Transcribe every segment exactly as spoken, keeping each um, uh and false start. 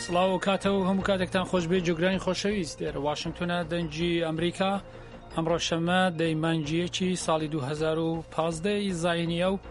سڵاو و کاتەوە هەموو کاتێکتان خۆش بێ جوگرانی خۆشەویست لێرە واشنگتۆنە دەنجی ئەمریکا ئەمڕۆ شەمە دەیمانجیەکی ساڵی دوو هەزار و پانزدە زاینیە و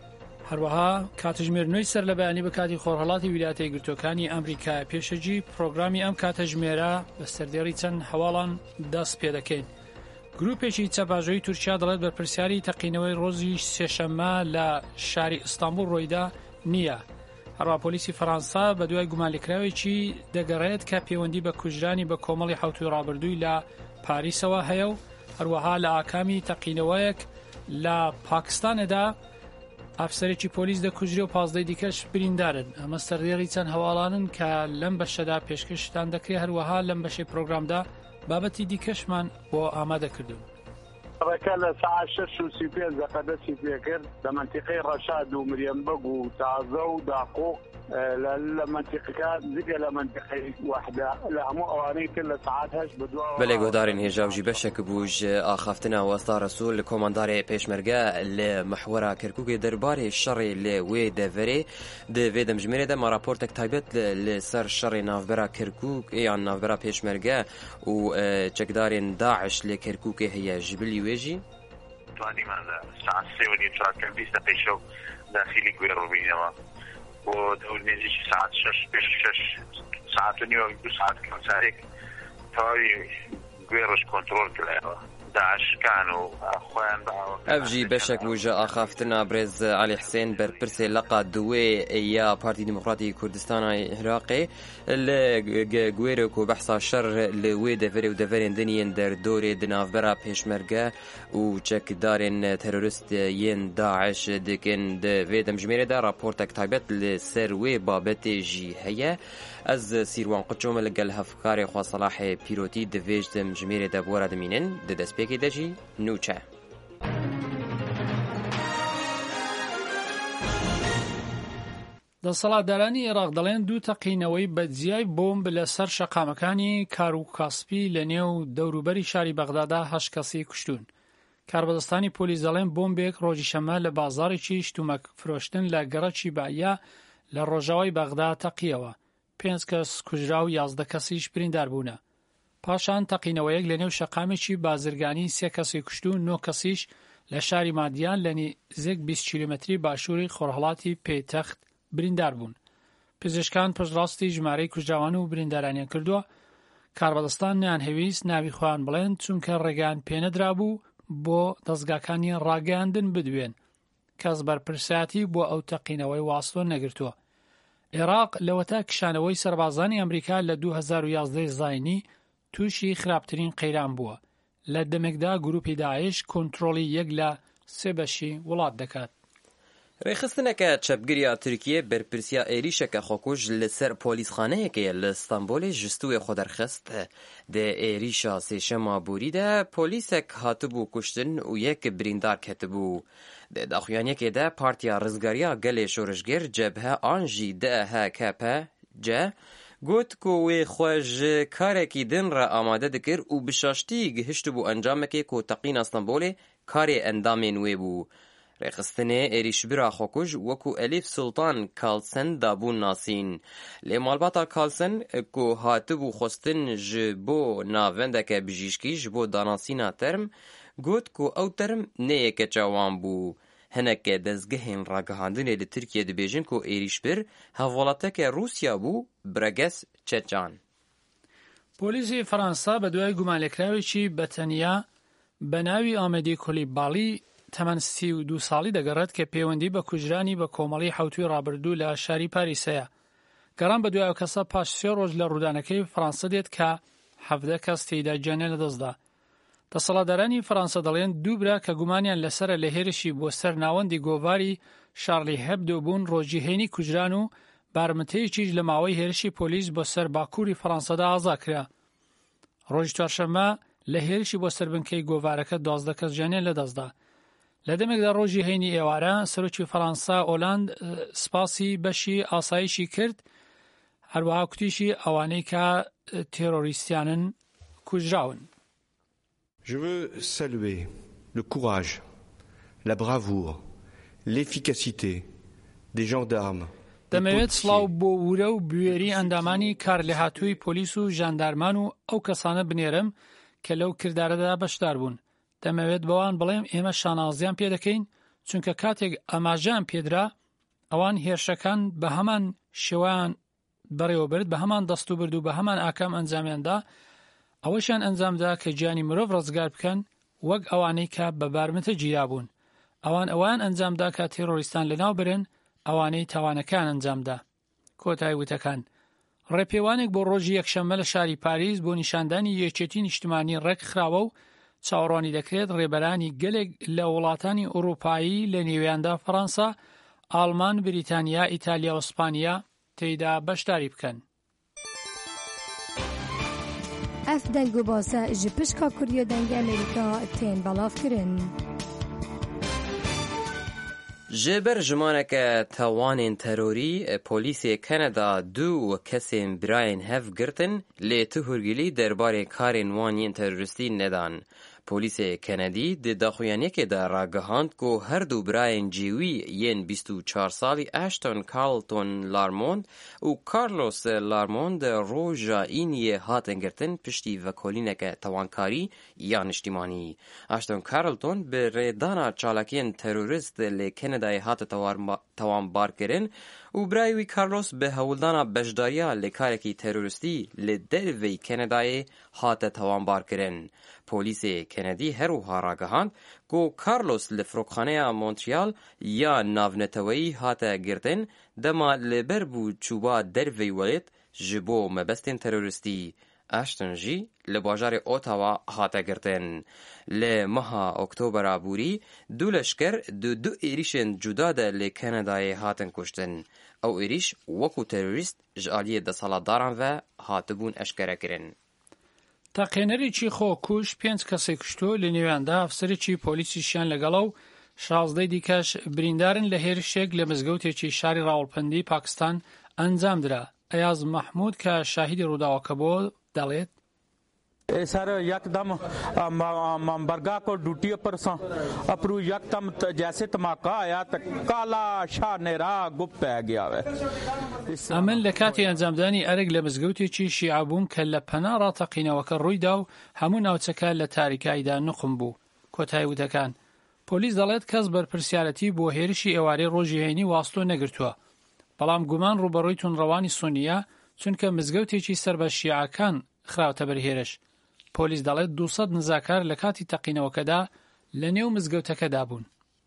هەروەها کاتژمێرنەوەی سەر لە بەیانی بە کاتی خۆرهەڵاتی ویلایەتە یەکگرتووەکانی ئەمریکا پێشەجی پرۆگرامی ئەم کاتەژمێرە بە سەردێڕی چەند هەواڵان دەست پێ دەکەین. گروپێکی چەپاژۆیی تورکیا دەڵێت بەرپرسیاری تەقینەوەی ڕۆژی سێشەممە لە شاری ئیستانبول ڕۆیدا نییە. هەروە پۆلیسی فەرەنسا بە دوای گومانلێکراوێکی دەگەڕێت کە پەیوەندی بە کوژرانی بە کۆمەڵی حوتوی ڕابردووی لە پاریسەوە هەیە و هەروەها لە ئاکامی تەقینەوەیەک لە پاکستانەدا ئافسەرێکی پۆلیس دەکوژرێ و پازدەی دیکەش بریندارن. ئەمە سەردێڕی چەند هەواڵانن کە لەم بەشەدا پێشکەشتان دەکرێت هەروەها لەم بەشەی پرۆگرامدا بابەتی دیکەشمان بۆ ئامادەکردوون. ڕێکە لە ساعت شەش و سی و پێنج دەقە دەستی پێکرد لە مەنتیقەی ڕەشاد و مریەمبەگ و تازە و داقۆ لە منتیقەکە زیگە لە منتیقەی وەحدە لە هەموو ئەوانەی کرد لە ساعت هەشت بەدووە بەڵێ گۆدارین هێژاوژی بەشێک بووژ ئاخافتنە وەستا ڕەسوول لە کۆماندارێ پێشمەرگە لە مەحوەرە کەرکووکێ دەربارەی شەڕێ لە وێ دەڤەرێ دەوێ دەمژمێرێدا مە راپۆرتێک تایبەت لەسەر شەڕێ ناوبەرە کەرکووک یان ناوبەرە پێشمەرگە و چەکدارێن داعش لە کەرکووکێ هەیە ژبلی وێژی توانیمان لە ساعت سێ و نیم چوار کەم بیست دقەیشە و داخلی گوێ ڕۆبینەوە بۆ دەورنێزیی ساعت شەش پێش شەش ساعت و نیوە دو ساعت کەمسارێک تەواوی گوێ ڕۆژ کۆنتڕۆل کردەوە داعشکان و خۆیان ئەڤژی بەشێک بووژە ئاخافتنە برێز عەلی حسێن بەرپرسێ لەقا دوێ یا پارتی دیموکراتی کوردستانی عێراقێ لە گوێرێک و بەحسا شەڕ لە وێ دەڤەرێ و دەڤەرێن دنیێن دەردۆرێ دناوبەرە پێشمەرگە و چەکدارێن تەرۆریست یەن داعش دەکەن دەوێ دەمژمێرێدا راپۆرتێک تایبەت لەسەر وێ بابەتێژی هەیە. ئەز سیروان قچۆمە لەگەل هەفکارێ خواسەلاحێ پیرۆتی دەوێژ دەمژمێرێدا بۆرە دەمینن دەدەستپێکی دەژی نوچە. دەسەڵاتدارانی عێراق دەڵێن دوو تەقینەوەی بەجیای بۆمب لەسەر شەقامەکانی کاروکاسپی لە نێو دەوروبەری شاری بەغدادا هەشت کەسی کوشتون. کاربەدەستانی پۆلیس دەڵێن بۆمبێک ڕۆژی شەمە لە بازارێکی شتومەک فرۆشتن لە گەڕەکی بایا لە ڕۆژاوای بەغدا تەقیەوە. پێنج کەس کوژرا و یازدە کەسیش بریندار بوونە. پاشان تەقینەوەیەک لە نێو شەقامێکی بازرگانی سێ کەسی کوشت و نۆ کەسیش لە شاری مادیان لە نزیک بیست کیلۆمەتری باشووری خۆرهەڵاتی پێیتەخت بریندار بوون. پزیشکان پشتڕاستی ژمارەی کوژراوان و بریندارانیان کردووە. کاربەدەستان نیان هەویست ناوی خۆیان بڵێن چونکە ڕێگەیان پێنەدرا بوو بۆ دەستگاکانی ڕاگەیاندن بدوێن. کەس بەرپرسایەتی بۆ ئەو تەقینەوەی واستۆ نەگرتووە. عێراق لەوەتا کشانەوەی سەربازانی ئەمریکا لە دوو هەزار و یازدە زاینی تووشی خراپترین قەیران بووە. لە دەمێکدا گروپی داعش کۆنتڕۆڵی یەک لە سێ بەشی وڵات دەکات. ڕێخستنەکە چەپگریا تورکیە بەرپرسیا عێریشەکە خۆکوژ لەسەر پۆلیسخانەیەکەیە لە ئستانبوڵی ژستووی خۆدەرخست دە عێریشا سێشەما بوریدا پۆلیسێک هاتبوو کوشتن و یەک بریندار کەتبوو. داخوایانیەکێدا پارتیا ڕزگاریا گەلێ شۆرشگەر جەبهە ئانژی دەهە کەپە جە گوت کو وێ خۆش کارێکی دن ڕە ئامادە دەکرد و بشاشتی گەهشت بوو ئەنجامەکێ کۆ تەقین ئەستانبوڵێ کارێ ئەندامێن وێ بوو. ڕێخستنێ عێریشبرا خۆکوژ وەکو ئەلیف سولتان کالسن دابوون ناسین. لێ ماڵباتا کالسن کو هاتبوو خۆستن ji بۆ ناوەندەکە بژیشکی ji بۆ داناسینا تەرم گوت کو ئەو تەرم نەیەکە چاوان بوو. هەنەکە دەستگەهێن ڕاگەهاندنێ لە تورکیە دەبێژن کۆ عێریشبر هەڤوڵاتەکە رووسیا بوو برەگەس چەچان. پۆلیسی فەرەنسا بە دوای گومانلێکراوێکی بەتەنیا بە ناوی ئامەدی کولیباڵی تەمەن سی و دوو ساڵی دەگەڕێت کە پەیوەندی بە کوژرانی بە کۆمەڵی حوتوی ڕابردوو لە شاری پاریسەیە. گەڕان بە دوای ئەو کەسە پاش سێ ڕۆژ لە ڕوودانەکەی فەرەنسا دێت کە حەڤدە کەس تێیدا گیانیان لەدەستدا. دەسەڵاتدارانی فەرەنسا دەڵێن دوو برا کە گومانیان لەسرە لە هێرشی بۆ سەر ناوەندی گۆڤاری شارلی هەبدۆ بوون ڕۆژی هێنی کوژران و بارمتەیەکیش لە ماوەی هێرشی پۆلیس بۆ سەر باکووری فەرەنسادا ئازا کرا. ڕۆژی چوارشەممە لە هێرشی بۆ سەربنکەی گۆڤارەکە دوازدە کەس گیانیان لەدەستدا. لە دەمێکدا ڕۆژی هەینی ئێوارە سەرۆکی فەرەنسا ئۆلاند سپاسی بەشی ئاسایشی کرد هەروەها کوتیشی ئەوانەی کە تێرۆریستیانن کوژراون. Je veux saluer le courage, la bravoure, l'efficacité des gendarmes دەمەوێت سڵاو بۆ ورە و بوێری ئەندامانی کار لە هاتووی پۆلیس و ژاندارمان و ئەو کەسانە بنێرم کە لەو کردارەدا بەشدار بوون. دەمەوێت بەوان بڵێم ئێمە شانازیان پێ دەکەین چونکە کاتێک ئاماژەیان پێدرا ئەوان هێرشەکان بە هەمان شێوەیان بەڕێوەبرد بە هەمان دەست و برد و بە هەمان ئاکام ئەنجامیاندا ئەوەشیان ئەنجامدا کە گیانی مرۆڤ ڕزگار بکەن وەک ئەوانەی کە بە بارمتە گیرا بوون. ئەوان ئەوان ئەنجامدا کە تێرۆریستان لەناو برن ئەوانەی تاوانەکان ئەنجامدا. کۆتایی وتەکان ڕێپێوانێک بۆ ڕۆژی یەکشەممە لە شاری پاریس بۆ نیشاندانی یەکێتی نیشتیمانی ڕێک خراوە و چاوەڕوانی دەکرێت ڕێبەرانی گەلێک لە وڵاتانی ئەوروپایی لە نێویاندا فەڕەنسا، ئاڵمان، بریتانیا، ئیتالیا و ئیسپانیا تێیدا بەشداری بکەن. ئەف دەنگوباسە ji pişka Kuriya dengê Amerîka tên belavkirin. ji ber jimaneke tawanên terorî, polîsê Kanada du kesên birayên hev girtin lê tu hûrgilî derbarê karên wan yên terorîstî nedan. Polîsê Kanadî di daxuyaniyekê de ragihand ku her du birayên cêwî yên bîst û çar salî Ashton Carleton Larmond û Carlos Larmond roja îniyê hatin girtin piştî vekolîneke tawankarî ya niştîmanî. Ashton Carleton bi rêdana çalakiyên terorîst lê Kanadayê hate tawanbarkirin û birayê wî Carlos bi hewildana beşdariya lê karekî terorîstî li derveyî Kanadayê hate tawanbarkirin. Polîsê Kanadî her wiha ragihand ku Carlos li firokxaneya Montreal ya navneteweyî hate girtin dema li ber bû çûba derveyî welêt ji bo mebestên terorîstî. Ashton jî li bajarê Ottawa hate girtin. Li meha Oktobera bûrî du leşker du du êrişên cuda de lê Kanadayê hatin kuştin. Ew êrîş wekû terorîst ji aliyê desaladaran ve hatibûn eşkerekirin. تاقێنەرێکی خۆ کوش پێنج کەسێک کوشتۆ لە نێواندا ئەفسەرێکی پۆلیسیشیان لەگەڵە و شازدەی دیکەش بریندارن لە هێرشێک لە مزگەوتێکی شاری ڕاوڵپەندی پاکستان ئەنجامدرا. ئەیاز مەحموود کە شاهیدی ڕووداوەکە بۆ دەڵێت sir यकदम बरगा को duty पर अपरू यकदम जैसे धमाका आया तो काला शाह नेरा गुप पै गया है. ئەمن لە کاتی ئەنجامدانی ئەرگ لە مزگەوتێکی شیعە بووم کە لە پەنا ڕاتەقینەوەکە ڕوویدا و هەموو ناوچەکە لە تاریکایدا نقم بوو. کۆتایی وتەکان پۆلیس دەڵێت کەس بەرپرسیارەتی بۆ هێرشی ئێوارەی ڕۆژی هەینی واستۆ نەگرتووە، بەڵام گومان ڕوبەڕووی تونڕەوانی سونیە چونکە مزگەوتێکی سەر بە شیعەکان خراوتە بەرهێرش. پۆلیس دەڵێت دووسەد نزاکار لە کاتی تەقینەوەکەدا لە نێو مزگەوتەکەدا بوون.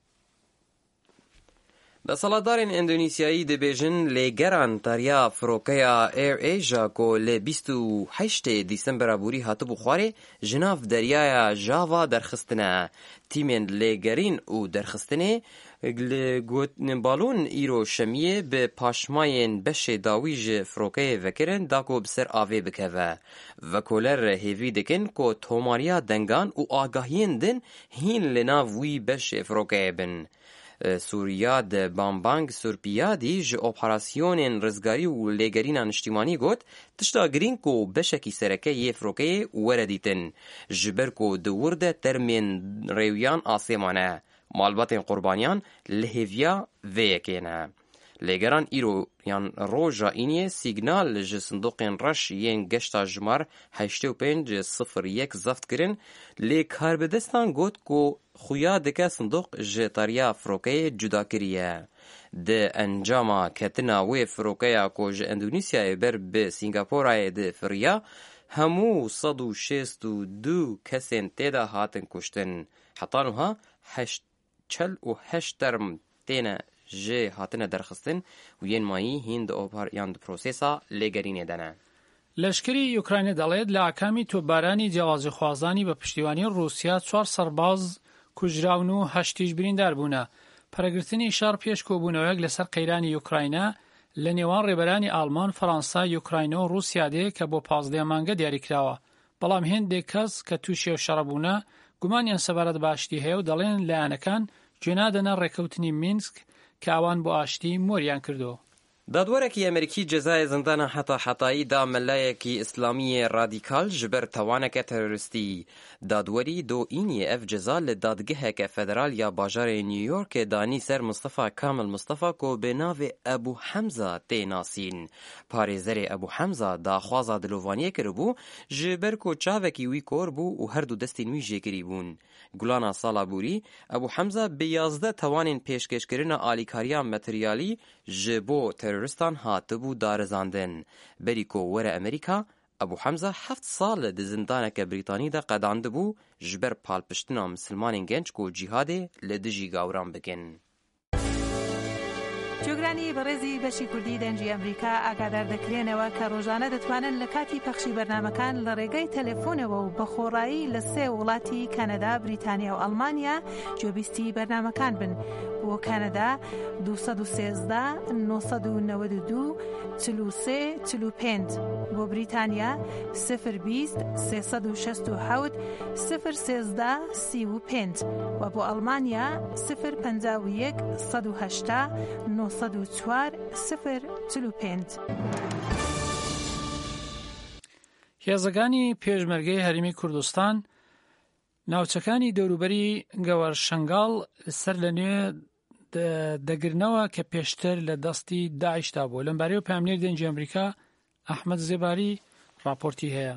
دەسەڵاتدارên ئیندۆنیسیایی دەبێژن لێگەران تاریە فرۆکەیە ئێر ئێژا کۆ لە بیست و هەشتê دیسەمبەرا بووری هاتبوو خوارێ ji nav deryaya Java derxistine. Tîmên lêgerîn û derxistinê li Gotnîmbalûn îro şemiyê bi paşmayên beşê dawî ji firokeyê vekirin da ku bi ser avê bikeve. Vekoler hêvî dikin ku tomariya dengan û agahiyên din hîn li nav wî beşê firokeyê bin. Sûriya de Bambang Surpiyadî ji operasyonên rizgarî û lêgerîna niştîmanî got tişta girîn ku beşekî sereke yê firokeyê were dîtin ji ber ku di wir de termên rêwiyan asêmane. Malbatên qurbaniyan li hêviya vê yekê ne. Lêgeran îro yan roja îniyê sîgnal ji sindoqên reş yên geşta jimar heştê û pênc sifir yek zeft kirin lê karbidestan got ku xuya dike sindoq ji tariya firokeyê cuda kiriye. Di encama ketina wê firokeya ku ji Endonîsyayê ber bi Sîngaporayê di firiya hemû sed û şêst û du kesên têda hatin kuştin. Heta niha çel û heşt term têne jê hatine derxistin û yên mayî hîn di yan di prosesa lêgerînê de ne. لەشکری یوکراینە دەڵێت لە ئاکامی تۆپبارانی جیاوازیخوازانی بە پشتیوانی رووسیا چوار سەرباز کوژراون و هەشتیش بریندار بوونە. پەرەگرتنی شەڕ پێش کۆبوونەوەیەک لەسەر قەیرانی یوکراینە لە نێوان ڕێبەرانی ئاڵمان، فەڕەنسا، یوکراینە و رووسیا دێ کە بۆ پازدە مانگە دیاریکراوە. بەڵام هێندێک کەس کە تووشی شەڕە بوونە گومانیان سەبارەت بە ئاشتی هەیە و دەڵێن لایەنەکان گوێنادەنە ڕێکەوتنی مینسک کە ئەوان بۆ ئاشتی مۆریان کردو. دادوەرێکی ئەمریکی جەزای زندانە حتا حتایی دا مەلایەکی ئیسلامی رادیکال ji ber tawaneke teroristî. Dadwerî doîniyê ev ceza li dadgeheke federal ya bajarê New Yorkê danî ser Mustafa Kamil Mustafa ku bê navê Ebu Hemza tê nasîn. Parêzerê Ebu Hemza daxwaza dilovaniyê kiribû ji ber ku çavekî wî kor bû û her du destên wî jêkirî bûn. Gulana sala borî, Ebu Hemza bi yazdeh tawanên pêşkêşkirina alîkariya materyalî ji bo teroristan hatibû darizandin. Berî ku were Amerîka, Ebu Hemza heft sal di zindaneke Brîtanî de qedandibû ji ber palpiştina misilmanên genç ku cîhadê li dijî gawran bikin. جۆگرانی بەڕێزی بەشی کوردی دەنجی ئەمریکا ئاگادار دەکرێنەوە کە ڕۆژانە دەتوانن لە کاتی پەخشی بەرنامەکان لە ڕێگەی تەلەفۆنەوە و بە خۆڕایی لە سێ وڵاتی کەنەدا، بریتانیا و ئەڵمانیا گوێبیستی بەرنامەکان بن. بۆ کەنەدا دو سەد و سێزدە نۆ سەد و نەوەد و دوو چل و سێ چل و پێنج، بۆ بریتانیا سفر بیست سێ سەد و شەست و حەوت سفر سێزدە سی و پێنج و بۆ ئەڵمانیا سفر پەنجا و یەک سەد و هەشتا نۆ سەد و چوار سفر چل و پێنج. هێزەکانی پێشمەرگەی هەرێمی کوردستان ناوچەکانی دەوروبەری گەوەرشەنگاڵ سەر لە نوێ دەگرنەوە کە پێشتر لە دەستی داعیشدا بوو. لەمبارەی و پاملێر دەنجی ئەمریکا ئەحمەد زێباری راپۆرتی هەیە.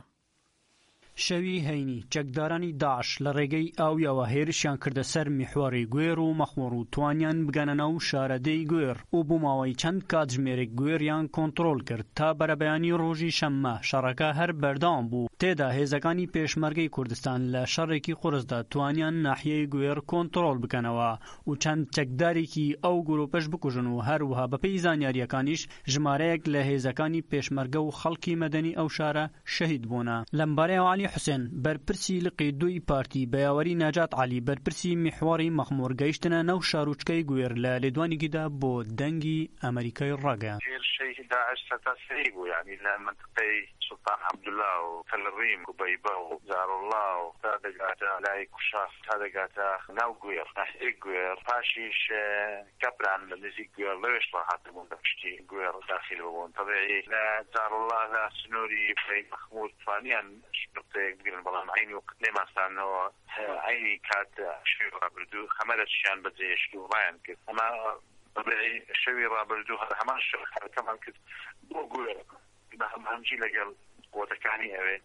شەوی هەینی چەکدارانی داعش لە ڕێگەی ئاویەوە هێرشیان کردە سەر میحواری گوێر و مەخمۆر و توانیان بگەنە ناو شارەدەی گوێر و بۆ ماوەی چەند کاتژمێرێک گوێریان کۆنتڕۆل کرد تا بەرەبەیانی ڕۆژی شەممە شەڕەکە هەر بەردەوام بوو. تێدا هێزەکانی پێشمەرگەی کوردستان لە شەڕێکی قورسدا توانیان ناحیەی گوێر کۆنتڕۆل بکەنەوە و چەند چەکدارێکی ئەو گروپەش بکوژن و هەروەها بەپێی زانیاریەکانیش ژمارەیەک لە هێزەکانی پێشمەرگە و خەڵکی مەدەنی ئەو شارە شەهید بوونە. لەمبارەی حسێن بەرپرسی لقی دوی پارتی بەیاوەری ناجات علی بەرپرسی میحواری مەخمۆر گەیشتنە ناو شاروچکەی گوێر لە لێدوانێکیدا بۆ دەنگی ئەمریکای ڕاگەیاند. هێرشەی داعش سەتاسەری بوو، یعنی لە منطقەی سلطان عەبدوڵڵا و تەلڕیم و بەیبە و زارۆڵڵا و تا دەگاتە لای کوشاف تا دەگاتە ناو گوێر ناحیەی گوێر. پاشیش کەپران لە نزیک گوێر لەوێش ڕاهاتبوون لە پشتی گوێر داخل بوون. طبیعی لە زارۆڵڵا لە سنووری بەی مەخمور توانیان بگرن، بەڵام عینی وقت نێماستانەوە عینی کات شەوی ڕابردوو خەمەرەشیان بەجێهێشت و ڕایان کرد. ئەمە بەبێ شەوی ڕابردوو هەر هەمان شەوی حرەکەمان کرد بۆ گوێر بە هەمهەمجی لەگەڵ قووەتەکانی ئەوێ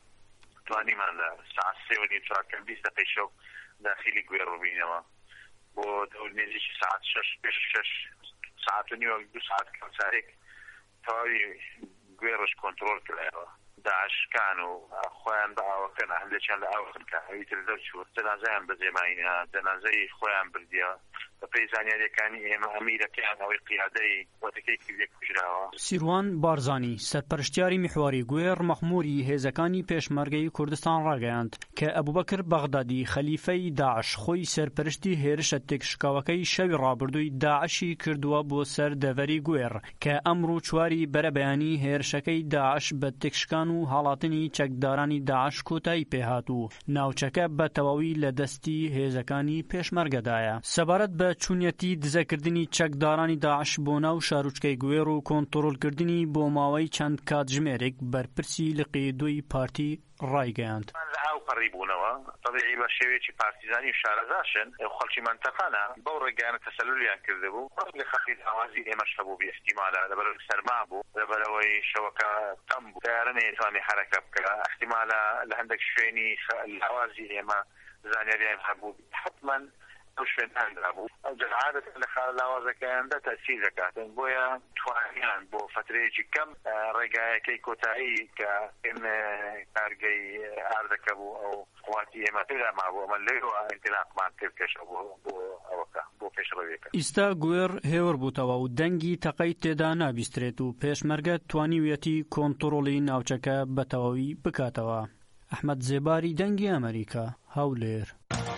توانیمان لە سەعات سێ و نیم چوار کەم بیست دەقەی شەو داخلی گوێر ڕبینەوە بۆ دەور نێزیکی سەعات شەش پێش شەش سەعات و نیوە دوو سەعات کەمسارێک تەواوی گوێرش کۆنتڕۆل کردەوە. داعشکان و خۆیان بە ئاوەکەن هەندێکیان لە ئاوەکەن کە ئەویتر دەرچوو جەنازەیان بەجێماینە جەنازەی خۆیان بردیە بەپێی زانیاریەکانی ئێمە ئەمیرەکەیان ئەوەی قیادەی وەتەکەی کردێک کوژراوە. سیروان بارزانی سەرپەرشتیاری میحواری گوێر مەخموری هێزەکانی پێشمەرگەی کوردستان ڕاگەیاند کە ئەبوبەکر بەغدادی خەلیفەی داعش خۆی سەرپەرشتی هێرشە تێکشکاوەکەی شەوی ڕابردووی داعشی کردووە بۆ سەر دەڤەری گوێر کە ئەمڕۆ چواری بەرەبەیانی هێرشەکەی داعش بە تێکشکان و هاڵاتنی چەکدارانی داعش کۆتایی پێهات و ناوچەکە بە تەواوی لە دەستی هێزەکانی پێشمەرگەدایە. سەبارەت بە چوونەتی دزەکردنی چەکدارانی داعش بۆ ناو شاروچکەی گوێر و کۆنتڕۆلکردنی بۆ ماوەی چەند کاتژمێرێک بەرپرسی لقی دوی پارتی ڕایگەیاند. ئەو قەڕیبوونەوە طبیعی بە شێوەیەکی پارتیزانی و شارەزاشن خەڵکی منتەقانە بەو ڕێگەیانە تەسەلولیان کرده بوو لە خەڵکی ئاوازی ئێمەش هەبوو بێ احتیمالە لەبەرەوەی سەرما بوو لەبەرەوەی شەوەکە تەم بوو تەیارە نەیەتوانی حەرەکە بکە احتیمالە لە هەندێک شوێنی ئاوازی ئێمە زانیاریان هەبوو حتمەن ئەو شوێن هەندرا بوو ئەو جەعادەت لە لاوازەکەیاندا تەسیر دەکاتن بۆیە توانیان بۆ فترەیەکی کەم ڕێگایەکەی کۆتایی کە ئێم کارگەی ئاردەکە بوو ئەو قواتی ئێمە پێدا مابوو ئەمە لێرەوە ئینتیلاقمان کرد کێشە بۆ ئەوەکە بۆ پێشڕەویەکە. ئیستا گوێر هێور بووتەوە و دەنگی تەقەی تێدا نابیسترێت و پێشمەرگە توانیویەتی کۆنتڕۆڵی ناوچەکە بەتەواوی بکاتەوە. ئەحمەد زێباری دەنگی ئەمریکا هەولێر.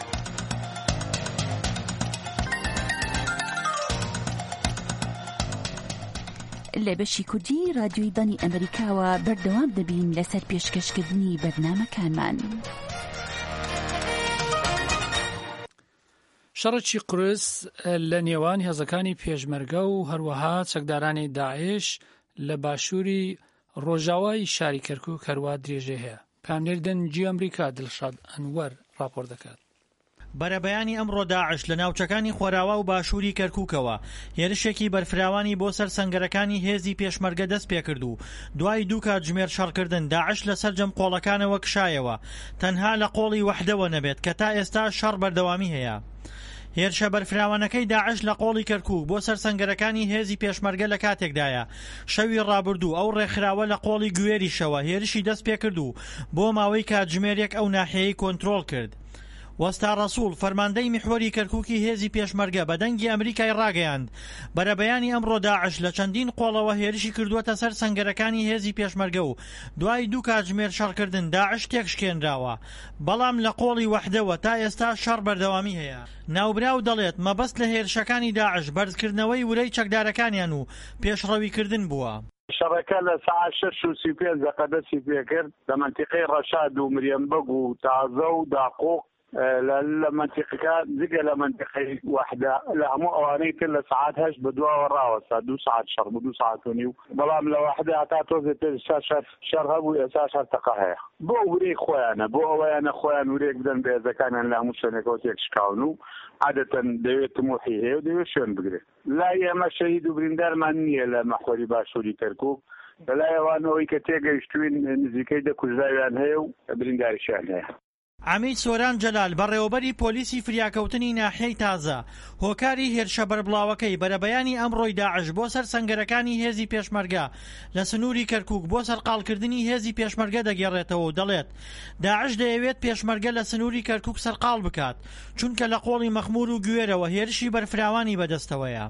لە بەشی کوردی رادیۆی دانی ئەمریکاوە بەردەوام دەبین لەسەر پێشکەشکردنی بەرنامەکانمان. شەڕێکی قورس لە نێوان هێزەکانی پێشمەرگە و هەروەها چەکدارانی داعش لە باشووری ڕۆژاوای شاری کەرکووک هەروە درێژێ هەیە. پامنێر دەنگی ئەمریکا دڵشاد ئەنوەر راپۆر دەکات. بەرەبەیانی ئەمڕۆ داعش لە ناوچەکانی خۆراوا و باشووری کەرکووکەوە هێرشێکی بەرفراوانی بۆ سەر سەنگەرەکانی هێزی پێشمەرگە دەست پێکرد و دوای دوو کاتژمێر شەڕکردن داعش لەسەر جەمقۆڵەکانەوە کشایەوە تەنها لە قۆڵی وەحدەوە نەبێت کە تا ئێستا شەڕ بەردەوامی هەیە. هێرشە بەرفراوانەکەی داعش لە قۆڵی کەرکووک بۆ سەر سەنگەرەکانی هێزی پێشمەرگە لە کاتێکدایە شەوی ڕابردوو ئەو ڕێکخراوە لە قۆڵی گوێریشەوە هێرشی دەست پێکرد و بۆ ماوەی کاتژمێرێک ئەو ناحیەی کۆنترۆڵ کرد. وەستا ڕەسوول فەرماندەی میحوەری کەرکووکی هێزی پێشمەرگە بە دەنگی ئەمریکای ڕاگەیاند بەرەبەیانی ئەمڕۆ داعش لە چەندین قۆڵەوە هێرشی کردووەتە سەر سەنگەرەکانی هێزی پێشمەرگە و دوای دوو کاتژمێر شەڕکردن داعش تێکشکێنراوە بەڵام لە قۆڵی وەحدەوە تا ئێستا شەڕ بەردەوامی هەیە. ناوبراو دەڵێت مەبەست لە هێرشەکانی داعش بەرزکردنەوەی ورەی چەکدارەکانیان و پێشڕەویکردن بووە. شەڕەکە لە ساعت شەش و سی و پێنج دەقەدە سی پێکرد لە مەنتیقەی ڕەشاد و مریەمبەگ و تازە و داقۆق لە منتیقەکە جگە لە منتیقەی وەحدە لە هەموو ئەوانەی تر لە ساعت هەشت بەدواوە ڕاوەستا دوو ساعت شەڕ بوو دوو ساعت و نیو بەڵام لە وەحدە هەتا تۆزێ پێش شەڕ هەبوو ئێستا شەرتەقە هەیە بۆ ورەی خۆیانە بۆ ئەوەیانە خۆیان ورێک بدەن بە هێزەکانیان لە هەموو شوێنێکەوە تێکشکاون و عادەتەن دەوێت تموحی هەیە و دەوێت شوێن بگرێت. لای ئێمە شەهید و بریندارمان نییە لە مەحوەری باشووری کەرکووک لەلای ئەوانەوەی کە تێگەیشتوین نزیکەی دە کوژراویان هەیە و برینداریشیان هەیە. عەمید سۆران جەلال بەڕێوەبەری پۆلیسی فریاکەوتنی ناحیەی تازە هۆکاری هێرشە بەربڵاوەکەی بەرەبەیانی ئەمڕۆی داعش بۆ سەر سەنگەرەکانی هێزی پێشمەرگە لە سنووری کەرکووک بۆ سەرقاڵکردنی هێزی پێشمەرگە دەگێڕێتەوە و دەڵێت داعش دەیەوێت پێشمەرگە لە سنووری کەرکووک سەرقاڵ بکات چونکە لە قۆڵی مەخمور و گوێرەوە هێرشی بەرفراوانی بەدەستەوەیە.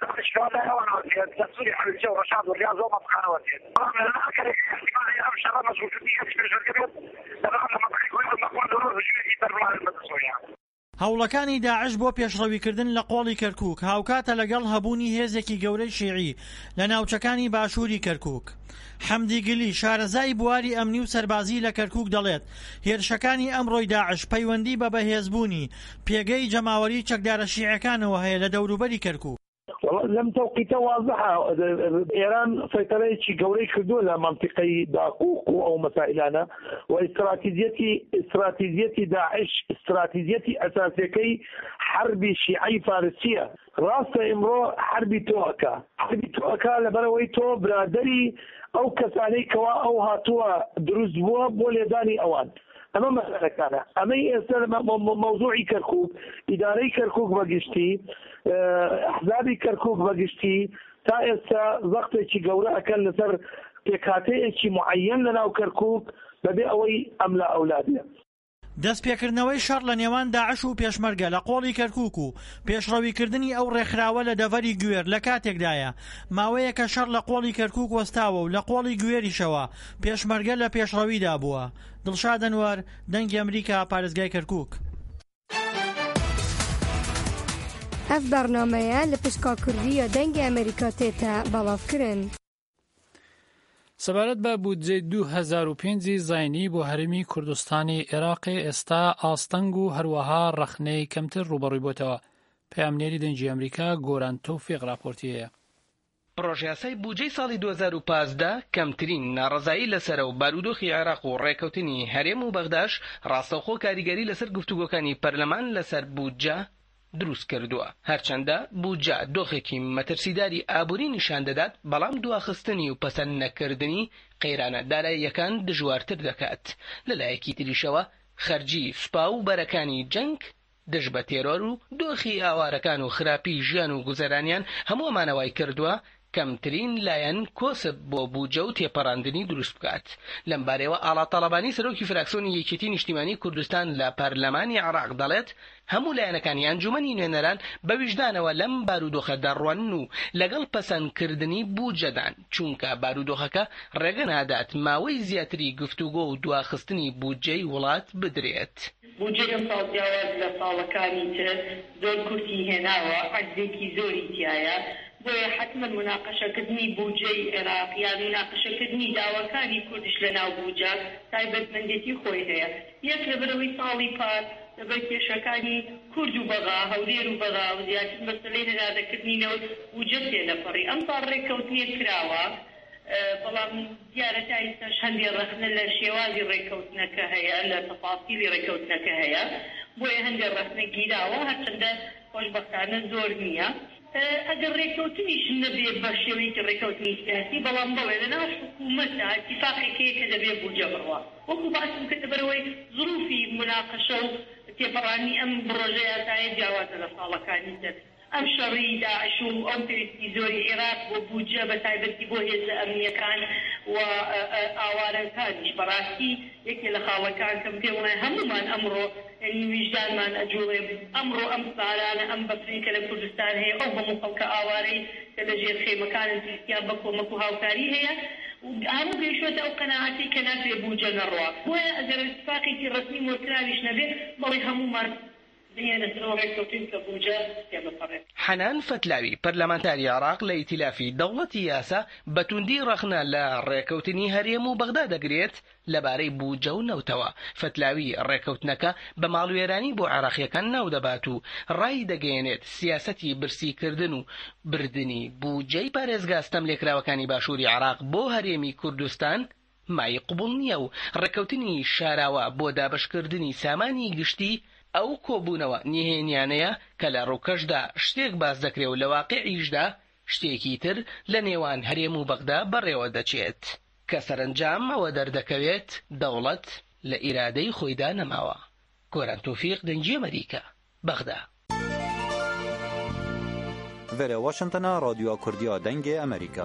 هەوڵەکانی داعش بۆ پێشڕەویکردن لە قۆڵی کەرکووک هاوکاتە لەگەڵ هەبوونی هێزێکی گەورەی شیعی لە ناوچەکانی باشووری کەرکووک. حەمدی گلی شارەزای بواری ئەمنی و سەربازی لە کەرکووک دەڵێت هێرشەکانی ئەمڕۆی داعش پەیوەندی بە بەهێزبوونی پێگەی جەماوەری چەکدارە شیعەکانەوە هەیە لە دەوروبەری کەرکووک. لم توقيت واضحة إيران سيطرتي جوري كردو لمنطقة داقوق أو مسائلنا واستراتيجيتي استراتيجيتي داعش استراتيجيتي أساسيكي حرب شيعي فارسية راس إمرو حرب توكا حرب توكا لبروي تو برادري أو كساني كوا أو هاتوا دروز بوا بوليداني أوان أما مسألة كان أما موضوعي كركوك إداري كركوك بقشتي أحزابي كركوك بقشتي تا إسا ضغطي جورا كان لسر تكاتي معين لنا وكركوك ببي أوي أملا أولادنا دەستپێکردنەوەی شەڕ لە نێوان داعش و پێشمەرگە لە قۆڵی کەرکووک و پێشڕەویکردنی ئەو ڕێکخراوە لە دەڤەری گوێر لە کاتێکدایە ماوەیە کە شەڕ لە قۆڵی کەرکووک وەستاوە و لە قۆڵی گوێریشەوە پێشمەرگە لە پێشڕەویدا بووە. دڵشاد ئەنوەر دەنگی ئەمریکا پارێزگای کەرکووک. ئەف بەرنامەیە لە پشکا کوردیە دەنگی ئەمریکا تێتە بەڵاوکردن. سەبارەت بە بودجەی دوو هەزار و پێنج زاینی بۆ هەرێمی کوردستانی عێراقی ئێستا ئاستەنگ و هەروەها ڕەخنەی کەمتر ڕوبەڕووی بۆتەوە. پەیامنێری دەنگی ئەمریکا گۆران تەوفیق راپۆرتی هەیە. پرۆژەیاسای بودجەی ساڵی دوو هەزار و پانزدە کەمترین ناڕەزایی لەسەر و بارودۆخی عێراق و ڕێکەوتنی هەرێم و بەغداش ڕاستەوخۆ کاریگەری لەسەر گفتوگۆکانی پەرلەمان لەسەر بودجە دروست کردووە. هەرچەندە بودجە دۆخێکی مەترسیداری ئابووری نیشان دەدات بەڵام دواخستنی و پەسەند نەکردنی قەیرانە داراییەکان دژوارتر دەکات. لەلایەکی تریشەوە خەرجی سوپا و بەرەکانی جەنگ دژ بە تێرۆر و دۆخی ئاوارەکان و خراپی ژیان و گوزەرانیان هەموو ئەمانەوای کردووە کەمترین لایەن کۆسب بۆ بودجە و تێپەڕاندنی دروست بکات. لەم بارەوە ئاڵا تەڵەبانی سەرۆکی فراکسیۆنی یەکێتی نیشتیمانی کوردستان لە پەرلەمانی عێراق دەڵێت هەموو لایەنەکانی ئەنجومەنی نوێنەران بە ویژدانەوە لەم بارودۆخە دەڕوەن و لەگەڵ پەسەندکردنی بودجەدان چونکە بارودۆخەکە ڕێگە نادات ماوەی زیاتری گفتوگۆ و دواخستنی بودجەی وڵات بدرێت. بودجەی ئەم ساڵ جیاواز لە ساڵەکانی تر زۆر کورتی هێناوە عەجزێکی زۆری تایە بۆیە حتمما مناقەشەکردنی بودجەی عێراق یان مناقەشەکردنی داواکاری کوردش لەناو بودجە تایبەتمەندێتی خۆی هەیە. یەک لەبەرەوەی ساڵی پاس لەبەر کێشەکانی کورد و بەغا هەولێر و بەغا و زیاتر مەسەلەی نەدادەکردنینەوە و جەستێ لەپەڕی ئەم تا ڕێککەوتنیە کراوە بەڵام دیارە تا ئێستاش هەندێک ڕەخنە لە شێوازی ڕێککەوتنەکە هەیە لە تەفاسیلی ڕێککەوتنەکە هەیە بۆیە هەندێک ڕەخنە گیراوە هەرچەندە خۆشبەختانە زۆر نییە ئەگەر ڕێککەوتنیش نەبێ بە شێوەیەکی ڕێککەوتنی سیاسی بەڵام بڵێ لەناو حکوومەتە اتفاقێکەیە کە دەبێت بوجە بڕوە وەکو باسم کردە بەرەوەی ظروفی مناقەشە و تێپەڕانی ئەم پڕۆژە یاسایە جیاوازە لە ساڵەکانی تر ئەم شەڕی داعش و ئەم پێویستی زۆری عێراق بۆ بوجە بە تایبەتی بۆ هێزە ئەمنیەکان و ئاوارەکانیش بەڕاستی یەکێ لە خاڵەکان کەم پێ وڵێ هەمومان ئەمڕۆ یعنی ویژدانمان ئەجوڵێ ئەمڕۆ ئەم سالانە ئەم بەفرین کە لە کوردستان هەیە ئەو هەموو خەڵکە ئاوارەی کە لە ژێر خێمەکانن پێویستیان بە کۆمەک و هاوکاری هەیە هەموو پێشوەتە ئەو قەناعەتی کە ناتوێ بوجە نەڕوا بۆیە ئەگەر اتفاقێکی ڕەسمی وەکراویش نەبێ بەڵێ هەموومان حەنان فتلاوی پەرلەمانتاری عێراق لە ئیتیلافی دەوڵەتی یاسا بەتوندی ڕەخنە لە ڕێکەوتنی هەرێم و بەغدا دەگرێت لەبارەی بوجە و نەوتەوە. فتلاوی ڕێکەوتنەکە بە ماڵوێرانی بۆ عێراقیەکان ناو دەبات و ڕای دەگەێنێت سیاسەتی برسیکردن و بردننی بوجەی پارێزگاستەم لێکراوەکانی باشووری عێراق بۆ هەرێمی کوردستان مای قبول نییە و ڕێکەوتنی شاراوە بۆ دابشکردنی سامانی گشتی ئەو کۆبوونەوە نهێنیانەیە کە لە ڕووکەشدا شتێک باز دەکرێت و لە واقعیشدا شتێکی تر لە نێوان هەرێم و بەغدا بەڕێوە دەچێت کە سەرنجام ئەوە دەردەکەوێت دەوڵەت لە ئیرادەی خۆیدا نەماوە. گۆران تۆفیق، دەنگی ئەمریکا، بەغدا. ڤێرە واشنتنە رادیۆ کوردیا دەنگی ئەمریکا.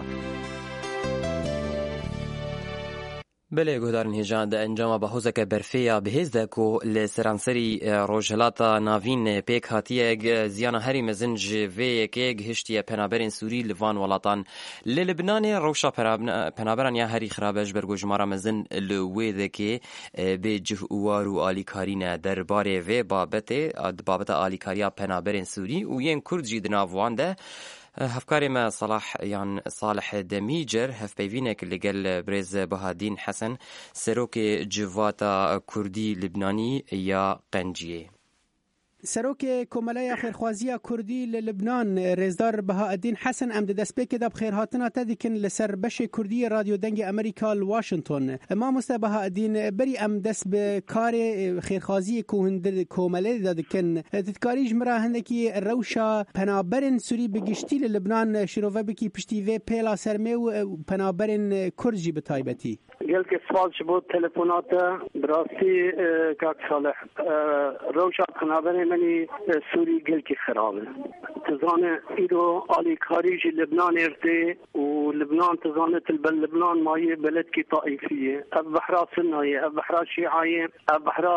بله گهدارن هجان ده انجام با حوزک برفیا بهز ده کو لسرانسری روجلاتا ناوین پیک هاتیه زیان هری مزنج وی که گهشتی پنابرین سوری لوان ولاتان للبنان روشا پنابران یا هری خرابش برگو جمارا مزن لوی ده که به جهوار و آلیکارین درباره وی بابت بابت آلیکاریا پنابرین سوری و ین کرد جید ناوان ده هفکاری ما صلاح یان صالح دمیجر هف پیوینک لگل برز بهادین حسن سروک جواتا کردی لبنانی یا قنجیه. سروک کمالای خیرخوازی کردی لبنان رزدار بهادین حسن ام دست پی کداب خیر هاتنا تدیکن لسر بش کردی رادیو دنگ امریکا واشنطن ما مست بهادین بری ام دست به کار خیرخوازی کوهند کمالای دادکن تذکاریج مرا هندکی روشا پنابرن سوری بگشتی لبنان شروع بکی پشتی و پیلا سرمه و پنابرن کردجی بتایبتی قال که سوال شبو تلفونات براستی کاک صالح روشا پنابرن منی سوری گل کی خرابه تزانه ایرو آلی کاریج لبنان ارته و لبنان تزانه تلبن لبنان مایه بلد کی طائفیه اب بحرا سنایه اب بحرا شیعایه اب بحرا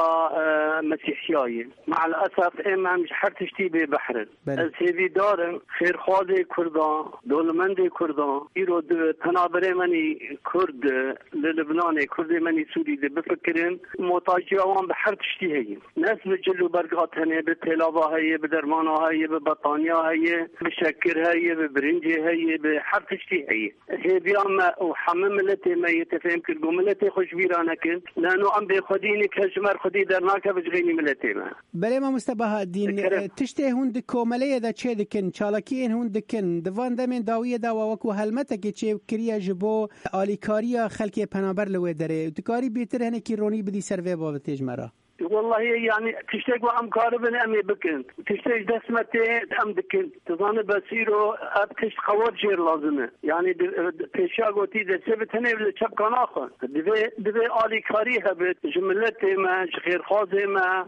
مسیحیایه مع الاسف اما مش حر تشتی به بحر السيفي دارن خیر خواز کردان دولمند کردان ایرو پنابره منی کرد لبنان کرد منی سوری ده بفکرن محتاجی آوان به هر تشتی هی نسل جلو برگات هنه به تلاوه هی به درمانه هی به بطانیه هی به شکر هی به برنج هی به هر تشتی هی هی بیام و همه ملت ما يتفهم کرد و ملت خوش بیرانه کن لانو ام به خودینی کشمر خودی در ناکه بجغینی ملت ما بله ما مستبه دین تشتی هند کومله دا چه دکن چالاکی این هند دکن دوان دمین داویه دا وکو هلمته که چه کریه جبو آلیکاریا خلکی پنابر لوی داره دکاری بیتر هنه کی رونی بدی سروی بابتیج مرا والله يعني تشتاق وام كاربن امي بكن تشتاق دسمتي ام دكن تظن بسيرو اب تشت خوات جير لازمه يعني تشاغو تي دسبت هنا بالشب كان اخر دبي دبي الي كاري هبت جملتي ما خير خازي ما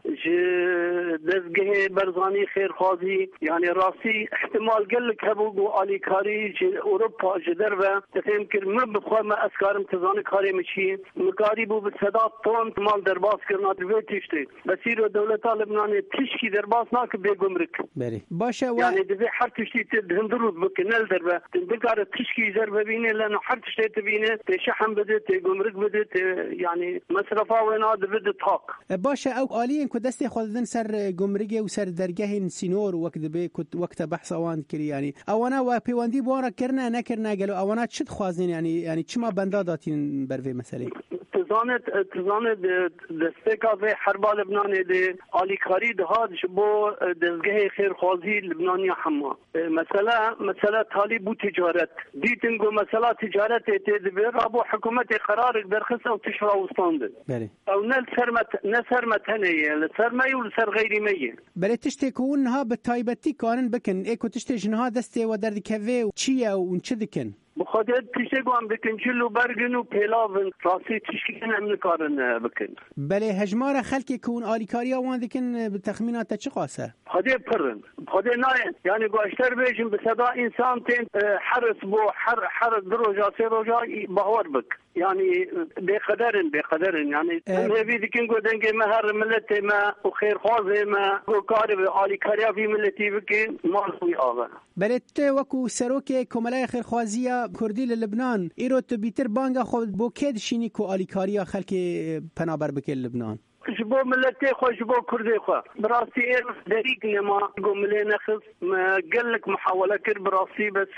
دزغه برزاني خير خازي يعني راسي احتمال قال لك هبو الي كاري اوروبا جدربه تفهمكر ما بخوا ما اسكارم تظن كاري مشي مكاري بو بصدات طون مال درباس كرنا دبي بسیار دولت لبنان تشکی در باز ناک به گمرک بله باشه و یعنی دبی هر تشتی تندرود بکنل در به دکار تشکی زر ببینه لانه هر تشتی تبینه تشحن بده ت گمرک بده ت یعنی مصرفا و اینا بده تاق باشه او عالیه که دست خودن سر گمرک و سر درگاه سینور وقت به وقت بحث اوان کری یعنی اوانا و پیوندی بوارا کرنا نکرنا گلو اوانا چت خوازین یعنی یعنی چما بندا داتین بر وی مسئله تزانت تزانت دستکا به حرب لبنان ده آلیکاری دهاد بو دزگه خیرخوازی لبنانی حما مثلا مثلا طالب بو تجارت دیتن گو مثلا تجارت تدبیر ابو حکومت قرار برخص او تشرا وستاند بله او نل سرمت نسر متنيه لسرمي ولسر غير ميه بله تشتكون ها بالتايبتي كانن بكن ايكو تشتجنها دستي ودر كافي وتشيا ونشدكن بخاطر تشتگو هم بکن چلو برگن و پیلاون راستی تشکیلن هم نکارن بکن بله هجمار خلکی کون آلیکاریا وان دکن بتخمینات چه قاسه؟ بخاطر پرن بخاطر ناین یعنی گوشتر بیشن بصدا انسان تین حرس بو حر حرس دروجا سی روجا بهور بک يعني بقدرن بقدرن يعني هذي دكين قو دنجي مهر ملتي ما وخير خوازي ما وقارب علي كاريا في ملتي بكين مالوي آغا بلت وكو سروكي كملاي خير خوازية كردي للبنان إيرو تبيتر بانغا خود بو كيد شيني كو علي كاريا خلكي بنابر بكين لبنان جبو ملتي خو جبو كردي خو براسي ايه دريق نما قوم لي نخص ما قال لك محاولة كر براسي بس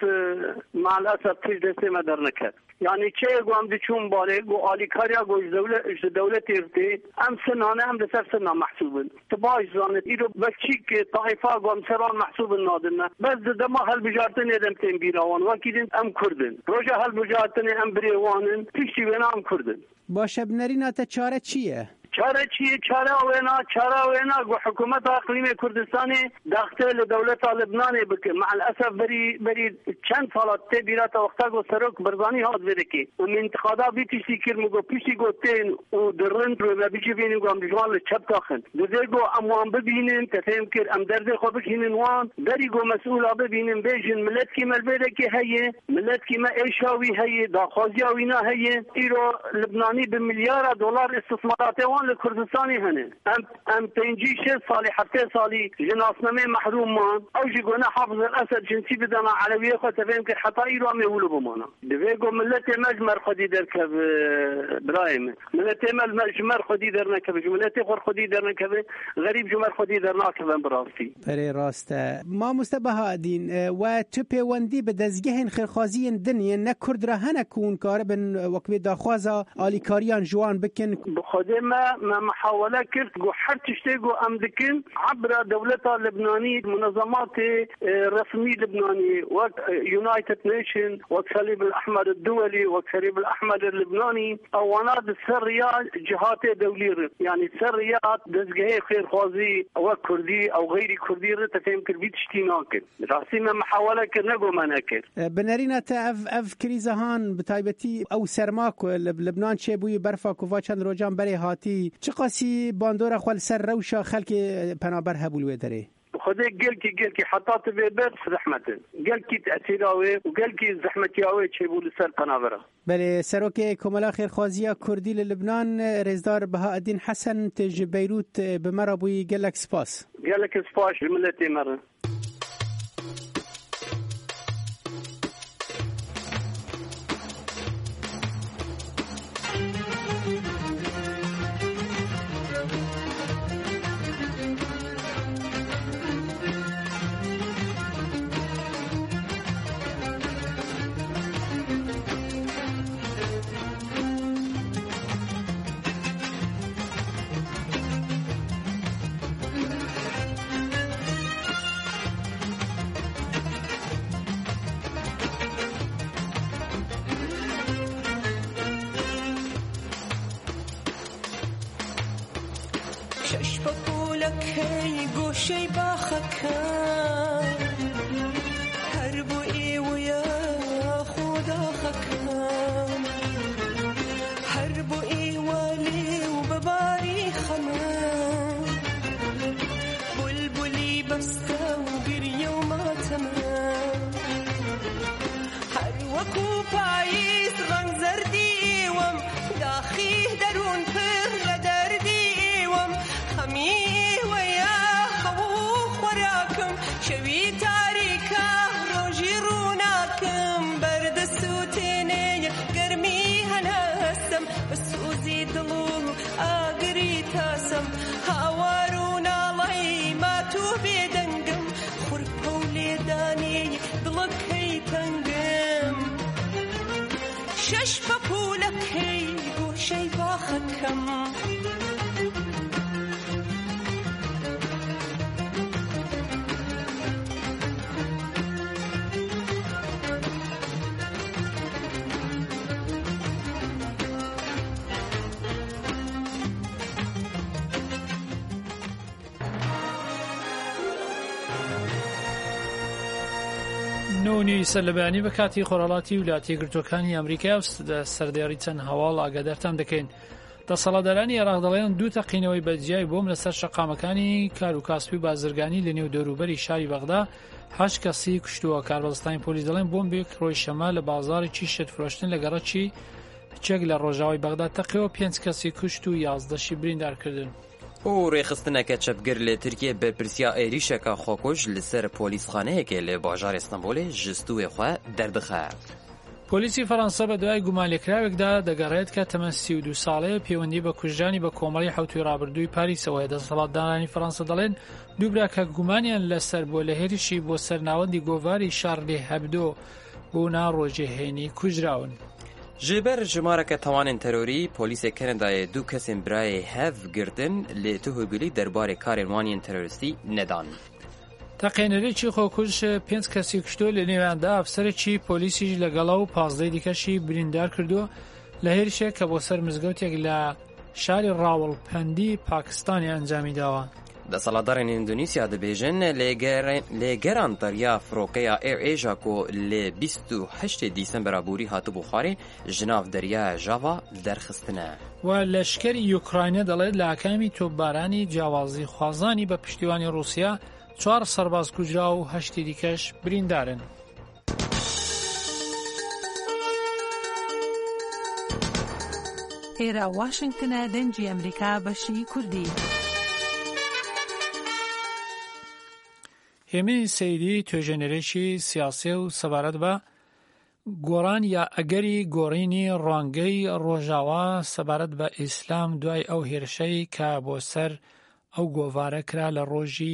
مع الأسف تجدسي ما درنك يعني شيء قام دشون بالي قو علي كاريا قو دولة دولة ترتي أم سنانة أم دسر سنة محسوب تباش زانت إيرو بكشيك طائفة قام سران محسوب النادنا بس دما هالبجارتني دم تنبيراوان وكيدن أم كردن رجع هالبجارتني أم بريوانن تشتي بنا أم كردن باشه بنرينا تشارة چیه؟ چاره چیه؟ چاره وینا چاره وینا گو حکومت اقلیم کردستانی داخل دولت لبنان بکه مع الاسف بری بری چند سالات تی بیرات وقتا گو سرک برزانی هات برکی و منتخادا بیتی سیکر مگو پیشی گو تین و درند رو بیچی بینیم گو ام دجوال چپ تاخن دوزه گو اموان ببینیم تفهم کر ام درد خو بکنین وان بری گو مسئولا ببینیم بیجن ملت کی ملبیده که هیه ملت کی ما ایشاوی هیه داخوازی آوینا هیه ایرو لبنانی به میلیارد دلار استثمارات لكردستاني هنا ام ام تنجي شيء صالح حتى صالي جناسنامه محروم مان او جيقونا حافظ الاسد جنسي بدنا علويه خو تفهم كي حتى يرو ام يولو بمانا دفيقو ملتي مجمر خدي دركب برايم ملتي مجمر خدي درنا كب ملتي خور خدي درنا كب غريب جمر خدي درنا كب براسي بري راسته ما مستبها دين و تبي وندي بدزگهن خرخازي دنيا نكرد رهنا كون كاربن وكبي داخوازا اليكاريان جوان بكن بخدمه ما محاولة كرت جو حر تشتيجو أمدكن عبر دولة لبنانية منظمات رسمية لبنانية ويونايتد نيشن والصليب الأحمر الدولي والصليب الأحمر اللبناني أوانات السريات جهات دولية يعني السريات دزجه خير خوازي أو كردي أو غير كردي تفهم كربي تشتيناكن راسي ما محاولة كر نجو ما نكر بنارينا تأف أف كريزهان بتايبتي أو سرماك لبنان شبوي برفاك وفاشان روجان بري هاتي چه قاسی باندور خال سر روشا خلک پنابر هبول و داره خدای گل کی گل کی حتی به بر زحمت گل کی تاثیراوی و گل کی زحمتیاوی چه بول سر پنابره بله سروک کمالا خیرخوازی کردی لبنان رزدار بها الدین حسن تج بیروت بمرابوی گلک سپاس گلک سپاس ملت مره چشم پولک هی گوشی باخکم هر بوی ویا خدا خکم هر بوی والی و بباری خمم بلبلی بسته و گریه و ماتمم هر وکو پاییز رنگ زردی وم داخی درون پر لدردی خمی ویا خو خوراکم شوی تاریکا روزی روناکم برد سوتینه گرمی هنستم بسوزی دلو آگری تاسم هاوارون آلی ما تو بیدنگم خور پولی دانی دلک هی تنگم شش پولک هی گوشی باخ دەکەم نوێنویسە لە بەیانی بە کاتی خۆرهەڵاتی ویلایەتە یەکگرتووەکانی ئەمریکا سەردێڕی چەند هەواڵ ئاگادارتان دەکەین. دەسەڵاتدارانی عێراق دەڵێن دوو تەقینەوەی بەجیای بۆم لەسەر شەقامەکانی کار و کاسبی و بازرگانی لە نێو دەوروبەری شاری بەغدا هەشت کەسی کوشتووە. کاربەدەستانی پۆلیس دەڵێن بۆمبێک ڕۆژ شەمە لە بازاڕێکی شتفرۆشتن لە گەڕەکی چێک لە ڕۆژاوای بەغدا تەقیەوە پێنج کەسی کوشت و یازدەشی بریندارکردن. و ڕێخستنەکە چەپگر لە تورکیە بەرپرسیا عێریشەکە خۆکوژ لەسەر پۆلیسخانەیەکێ لە باژار ئێستەمبولێ ژستووێ خوا دەردەخە. پۆلیسی فەڕەنسا بە دوای گومانلێکراوێکدا دەگەڕێت کە تەمەن سی و دو ساڵەیە پەیوەندی بە کوژانی بە کۆمەڵی حوتوی ڕابردووی پاریسەوەیە. دەسەڵاتدارانی فەڕەنسا دەڵێن دوو براکە گومانیان لەسەر بۆ لە هێرشی بۆ سەرناوەندی گۆڤاری شارلی هەبدۆ بوونا ڕۆژێهێنی کوژراون. جێبەر ژمارەکە تەوانên terorî پۆلیسê Kanadayê du kesên birayê hev girtin lê tuhûbîlî derbarê karên waniyên terorîstî nedan. تەقێنەرێکی خۆکوژ پێنج کەسی کوشتۆ لە نێواندا ئەفسەرێکی پۆلیسیش لەگەڵا و پازدەی دیکەشی بریندار کردووە لە هێرشێک کە بۆ سەر مزگەوتێک لە شاری ڕاوڵپەندی پاکستانی ئەنجامی داوە. دەسەڵاتدارên ئیندونیسیا دەبێژن لێگەران دەریا فڕۆکەیە ئێر ئێژا کۆ لێ بیست و هەشتێ دیسەمبەرا بووری هاتبوو خوارێ ژناف دەریا ژاڤا دەرخستنە. و لەشکەری یوکراینە دەڵێت لە ئاکامی تۆپبارانی جیاوازی خوازانی بە پشتیوانی رووسیا چوار سەرباز کوژرا و هەشتی دیکەش بریندارن. ئێرە واشنگتنە دەنجی ئەمریکا بەشی کوردی. هێمنی سەیدی توێژێنەرێکی سیاسی و سەبارەت بە گۆڕان یا ئەگەری گۆڕینی ڕوانگەی ڕۆژاوا سەبارەت بە ئیسلام دوای ئەو هێرشەی کە بۆ سەر ئەو گۆڤارە کرا لە ڕۆژی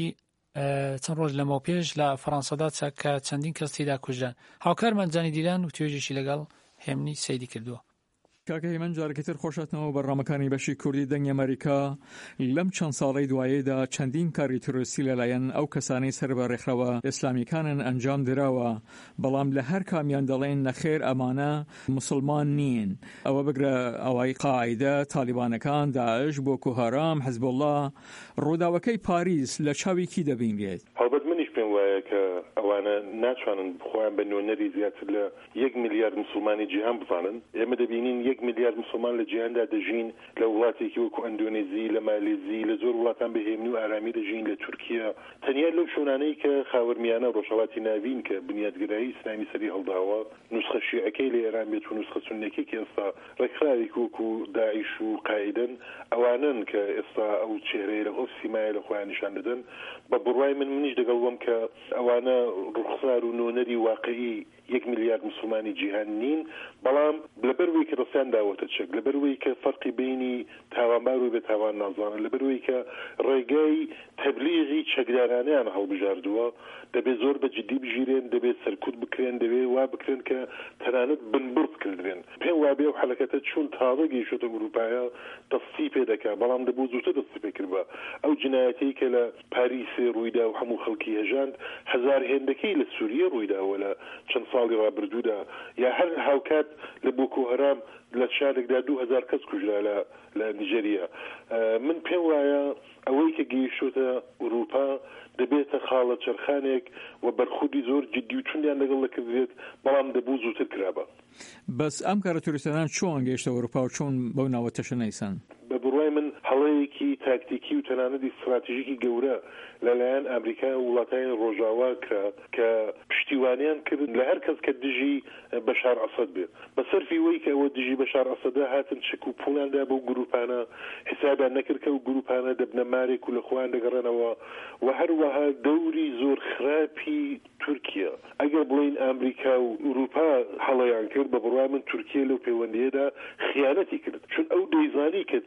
چەند ڕۆژ لەمەوە پێش لە فەڕەنسادا کە چەندین کەس تێدا کوژران. هاوکارمان جانی دیلان و توێژێکی لەگەڵ هێمنی سەیدی کردووە. کاکە هێمن جارێکتر خۆشاتنەوە بەڕامەکانی بەشی کوردی دەنگی ئەمریکا لەم چەند ساڵەی دوایەدا چەندین کاری تروریستی لەلایەن ئەو کەسانەی سەر بە ڕێکخراوە ئیسلامیکانن ئەنجام دراوە، بەڵام لە هەر کامیان دەڵێن نەخێر ئەمانە مسلمان نین. ئەوە بگرە ئەوای قاعیدە، تالیبانەکان، داعش، بۆکو هەرام، حەزبوڵڵا. ڕووداوەکەی پاریس لە چاوی کی دەبینرێت؟ هەڵبەت منیش پێم وایە کە ئەوانە ناتوانن بخۆیان بە نوێنەری زیاتر لە یەک میلیارد مسلمانی جیهان بزانن. ئێمە دەبینین یەک میلیارد مسلمان لە جیهاندا دەژین، لە وڵاتێکی وەکو ئەندۆنێزی، لە مالێزی، لە زۆر وڵاتان بەهێمنی و ئارامی دەژین، لە تورکیا. تەنیا لەو شوێنانەی کە خاوەرمیانە ڕۆژهەڵاتی ناوین کە بنیادگرایی ئیسلامی سەری هەڵداوە، نوسخە شیعەکەی لە ئێران بێت و نوسخە سوننیەکەی کە ئێستا ڕێکخراوێکی وەکو داعش و قاعیدەن ئەوانن کە ئێستا ئەو چێرەیە لە ئەو سیمایە لە خۆیان نیشان دەدەن. بە بڕوای من منیش دەگەڵوم کە ئەوانە ڕوخسار و نۆنەری واقعی یەک میلیارد مسلمانی جیهان نین، بەڵام لەبەروەی کە ڕستیان داوەتە چەک، لەبەروەی کە فەرقی بینی تاوانبار و بێتاوان نازانن، لەبەروەی کە ڕێگای تەبلیغی چەکدارانیان هەڵبژاردووە، دەبێت زۆر بە جدی بژیرێن، دەبێت سەرکوت بکرێن، دەبێت وا بکرێن کە تەنانەت بنبڕ بکردرێن. پێم وابێ و حەلەکەتە چون تازە گەیشتە ئەوروپایە دەستی پێ دەکا، بەڵام دەبوو زووتر دەستی پێکردبە. ئەو جنایەتەی کە لە پاریسێ ڕوویدا و هەموو خەڵکی هێژاند، هەزار هێندەکەی لە سووریە ڕوویداوە لە چەند ساڵی ڕابردوودا، یا هەر هاوکات لە بۆکو هەرام لە شارێکدا دوو هەزار کەس کوژرا لە لە نیجەریا. من پێم وایە ئەوەی کە گەیشتۆتە ئوروپا دەبێتە خاڵە چرخانێک و بەرخودی زۆر جدی و چوندیان لەگەڵ دەکردێت، بەڵام دەبوو زووتر کرابە. بەس ئەم کارە توریستانان چۆن گەیشتە ئەوروپا و چۆن بەو ناوەتەشە نەیسان؟ بە بڕوای من هەڵەیەکی تاکتیکی و تەنانەتی استراتیژیکی گەورە لەلایەن ئەمریکا و وڵاتانی ڕۆژاوا کرا کە پشتیوانیان کرد لە هەر کەس کە دژی بەشار ئەسەد بێت، بە سەرفی وەی کە ئەوە دژی بەشار ئەسەدە هاتن چک و پوڵاندا بەو گروپانە، حسابیان نەکرد کە ئەو گروپانە دەبنە مارێک و لە خۆیان دەگەڕێنەوە. و هەروەها دەوری زۆر خراپی تورکیا ئەگەر بڵین ئەمریکا و ئوروپا هەڵەیان کرد، بە بڕوای من تورکیا لەو پەیوەندیەدا خیانەتی کرد، چون ئەو دەیزانی کە چەک دەدرێت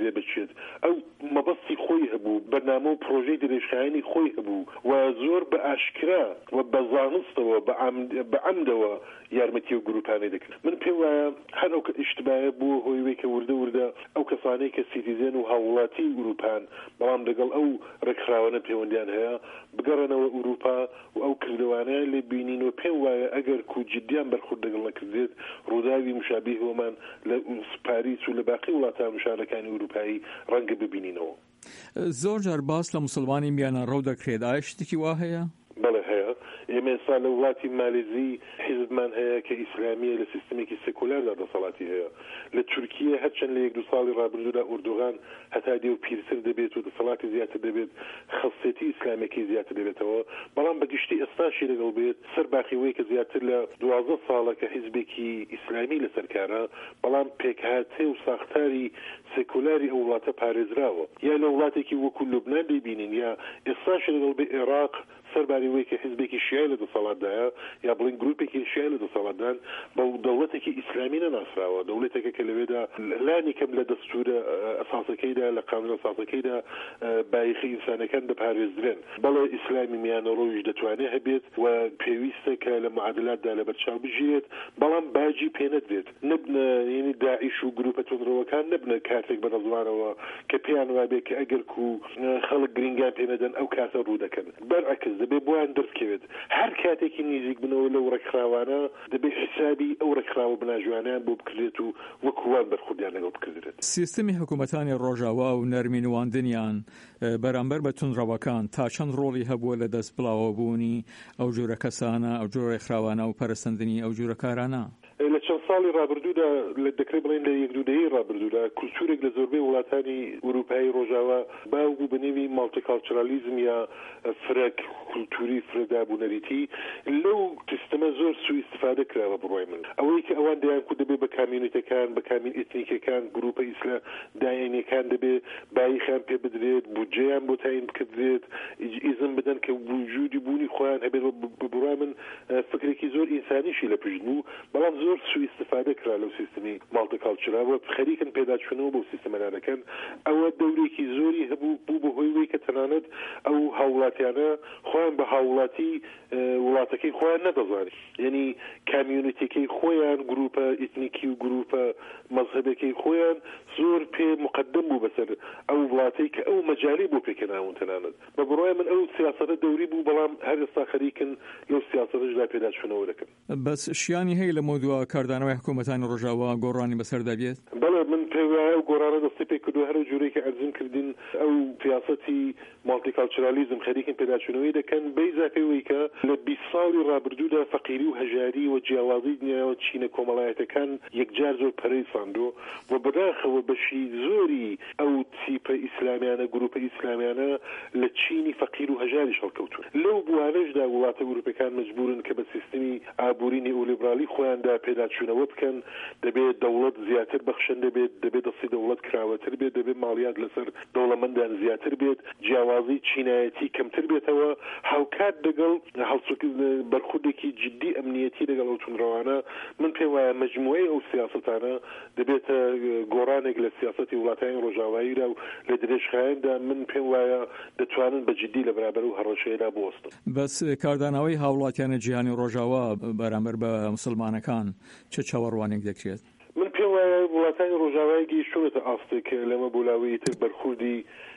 دێ بچێت ئەو مەبەستی خۆی هەبوو بەرنامە و پرۆژەی درێژخایەنی خۆی هەبوو و زۆر بە ئاشکرا و بە زانستەوە بە عەمدەوە یارمەتی و گروپانەی دەکرد. من پێم وایە هەر ئەو ئیشتبایە بووە هۆی وەی کە وردە وردە ئەو کەسانەی کە سیتیزن و هاوڵاتی ئوروپان بەڵام لەگەڵ ئەو ڕێکخراوانە پەیوەندیان هەیە بگەڕێنەوە ئوروپا و ئەو کردوانەیە لێ بینین و پێم وایە ئەگەر کو جدیان بەرخورد لەگەڵ نەکردێت ڕووداوی مشابه هۆمان لە پاریس و لە باقی وڵاتان مشارەکانی ئوروپایی ڕەنگە ببینینەوە. زۆر جار باس لە موسڵمانی میانە ڕەو دەکرێت ئایا شتێکی وا هەیە؟ بەڵێ هەیە. ئێمە ئێستا لە وڵاتی مالێزی حیزبمان هەیە کە ئیسلامیە لە سیستمێکی سێکولاردا دەسەڵاتی هەیە. لە تورکیە هەرچەند لە یەک دو ساڵی ڕابردوودا ئوردوغان هەتا دێ و پیرتر دەبێت و دەسەڵاتی زیاتر دەبێت خەڵسێتی ئیسلامێکی زیاتر دەبێتەوە بەڵام بەگشتی ئێستاشی لەگەڵ بێت سەر باقیەوەی کە زیاتر لە دوازدە ساڵە کە حیزبێکی ئیسلامی لەسەرکارە بەڵام پێکهاتێ و ساختاری سێکولاری ئەو وڵاتە پارێزراوە یا لە وڵاتێکی وەکو لوبنان دەبینین یا ئێستاشی لەگەڵ بێ عێراق سەرباری وەی کە حیزبێکی شیعە لە دەسەڵاتدایە یا بڵین گروپێکی شیعە لە دەسەڵاتدان بە دەوڵەتێکی ئیسلامی نەناسراوە دەوڵەتێکە کە لەوێدا لانی کەم لە دەستورە ئەساسەکەیدا لە قانون ئەساسەکەیدا بایەخی ئینسانەکان دەپارێزرێن بەڵێ ئیسلامی میانە ڕۆیش دەتوانێت هەبێت و پێویستە کە لە معادلاتدا لە بەرچاو بژێت بەڵام باجی پێ نەدرێت نبنە یعنی داعیش و گروپە تۆندڕەوەکان نبنە کاتێک بەدەزوانەوە کە پێیان وابێت کە ئەگەر کو خەڵک گرنگیان پێ نەدەن ئەو کاتە ڕوو دەکەن بەرعکس دەبێ بۆیان دەستکەوێت هەر کاتێکی نزیک بنەوە لەو ڕێکخراوانە دەبێت حسابی ئەو ڕێکخراوە بناژوانیان بۆ بکرێت و وەکووان بەرخوردیان لەگەڵ بکردێت. سیستمی حکوومەتانی ڕۆژاوا و نەرمینواندنیان بەرامبەر بە تونڕەوەکان تا چەند ڕۆڵی هەبووە لە دەست بڵاوبوونی ئەو جۆرە کەسانە ئەو جۆرە ڕێکخراوانە و پەرستندنی ئەو جۆرە کارانە؟ لە چەند ساڵی ڕابردوودا لە دەکرێت بڵێن لە یەک دوودەیەی ڕابردوودا کولتورێک لە زۆربەی وڵاتانی ئوروپایی ڕۆژاوا باو بوو بە نێوی مالتیکالچرالیزم یا فرەک کولتوری فرەدابوونەریتی لەو سیستەمە زۆر سوء استفادە کراوە بڕۆی من ئەوەی کە ئەوان دەیان کو دەبێت بە کامیونیتەکان بە کامین ئێتنیکەکان گروپە ئیسلا داینەکان دەبێت بایخیان پێ بدرێت بودجەیان بۆ تاین بکردرێت ئیزم بدەن کە وجودی بوونی خۆیان هەبێت بڕۆی من فکرێکی زۆر ئینسانیشی لە پشت بوو بەڵام زۆر سوء استفادە کرا لەو سیستمی مالتیکالچرا و خەریکن پێداچوونەوە بۆ سیستەمەکان ئەوە دەورێکی زۆری هەبوو بوو بە هۆی وەی کە تەنانەت ئەو هاوڵاتیانە خۆیان بە هاوڵاتی وڵاتەکەی خۆیان نەدەزانێت یعنی کامیونیتیەکەی خۆیان گروپە ئیتنیکی و گروپە مەزهبەکەی خۆیان زۆر پێ مقدم بوو بەسەر ئەو وڵاتەی کە ئەو مەجالی بۆ پێکەناون تەنانەت بە بڕۆی من ئەو سیاسەتە دەوری بوو بەڵام هەر ئێستا خەریکن لەو سیاسەتەشدا پێداچوونەوە دەکەن. بەس شیانی هەیە لە مۆدووە کاردانەوەی حکوومەتانی ڕۆژاوا گۆڕانی بەسەردا بێت؟ بەڵێ من پێ وایە ئەو گۆڕانە دەستی پێ کردو هەر جوورێک کە ئەرزم کردین ئەو سیاسەتی مالتیکالچرالیزم خەریکن پێداچوونەوەی دەکەن بە ئیزافەی کە لە بیست ساڵی ڕابردوودا فەقیری و هەژاری و جیاوازی دنیاوە چینە کۆمەڵایەتەکان یەکجار زۆر پەرەی ساندۆ و بەداخەوە بەشی زۆری ئەو تیپە ئیسلامیانە گروپە ئیسلامیانە لە چینی فەقیر و هەژاری شەڵکەوتون لەو بوانەشدا وڵاتە ئوروپیەکان مەجبورن کە بە سیستمی ئابووری نیئۆلیبرالی خۆیاندا پێداچوونەوە بکەن دەبێت دەوڵەت زیاتر بەخشن دەبێت دەبێت دەستی دەوڵەت کراوەتر بێت دەبێت ماڵیات لەسەر دەوڵەمەندان زیاتر بێت جیاوازی چینایەتی کەمتر بێتەوە هاوکات دەگەڵ بەرخوردێکی جدی ئەمنیەتی لەگەڵ ئەو تونڕەوانە من پێم وایە مەجموعەی ئەو سیاسەتانە دەبێتە گۆڕانێک لە سیاسەتی وڵاتانی ڕۆژاواییدا و لە درێژخایەندا من پێم وایە دەتوانن بە جدی لە بەرابەر و هەڕەشەیەدا بوەستن. بەس کاردانەوەی هاوڵاتیانە جیهانی ڕۆژاوا بەرامبەر بە موسڵمانەکان چه چاوەڕوانێک دەکرێت؟ من پێم وایە وڵاتانی ڕۆژاوایی گەیشتوونەتە ئاستێک لەمە بۆلاوەیی تر بەرخوردی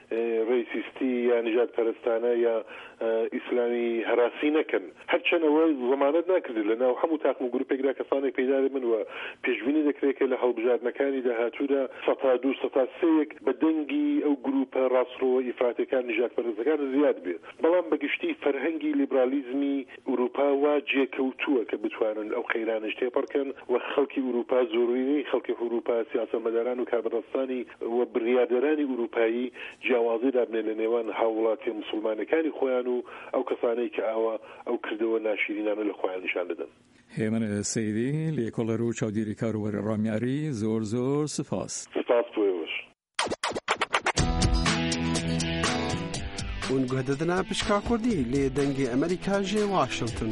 ڕێسیستی یا نژاد پەرستانە یا ئیسلامی هەراسی نەکەن هەرچەندەوە زەمانەت ناکردێت لە ناو هەموو تاقم و گروپێکدا کەسانێک پەیدا دەبن و پێشبینی دەکرێت کە لە هەڵبژاردنەکانی داهاتوودا سەتا دوو سەتا سەیەک بە دەنگی ئەو گروپە ڕاستڕۆوە ئیفراتەکان نژاد پەرستەکان زیاد بێت بەڵام بەگشتی فەرهەنگی لیبرالیزمی ئوروپا وا جێکەوتووە کە بتوانن ئەو قەیرانش تێپەڕکەن و خەڵکی ئوروپا زۆرینەی خەڵکی ئوروپا سیاسەتمەداران و کاربەدەستانی و بڕیادەرانی ئوروپایی جیاوازی دابنێ لە نێوان هاوڵاتی موسڵمانەکانی خۆیان و ئەو کەسانەی کە ئاوا ئەو کردەوە ناشرینانە لە خۆیان نیشان دەدەن. هێمن سەیدی لێکۆڵەر و چاودێری کاروبەری ڕامیاری زۆر زۆر سپاس. سپاس بۆیەوەش. اون گهددنا پشکا کوردی لێ دەنگی ئەمریکا ژێ واشنگتن.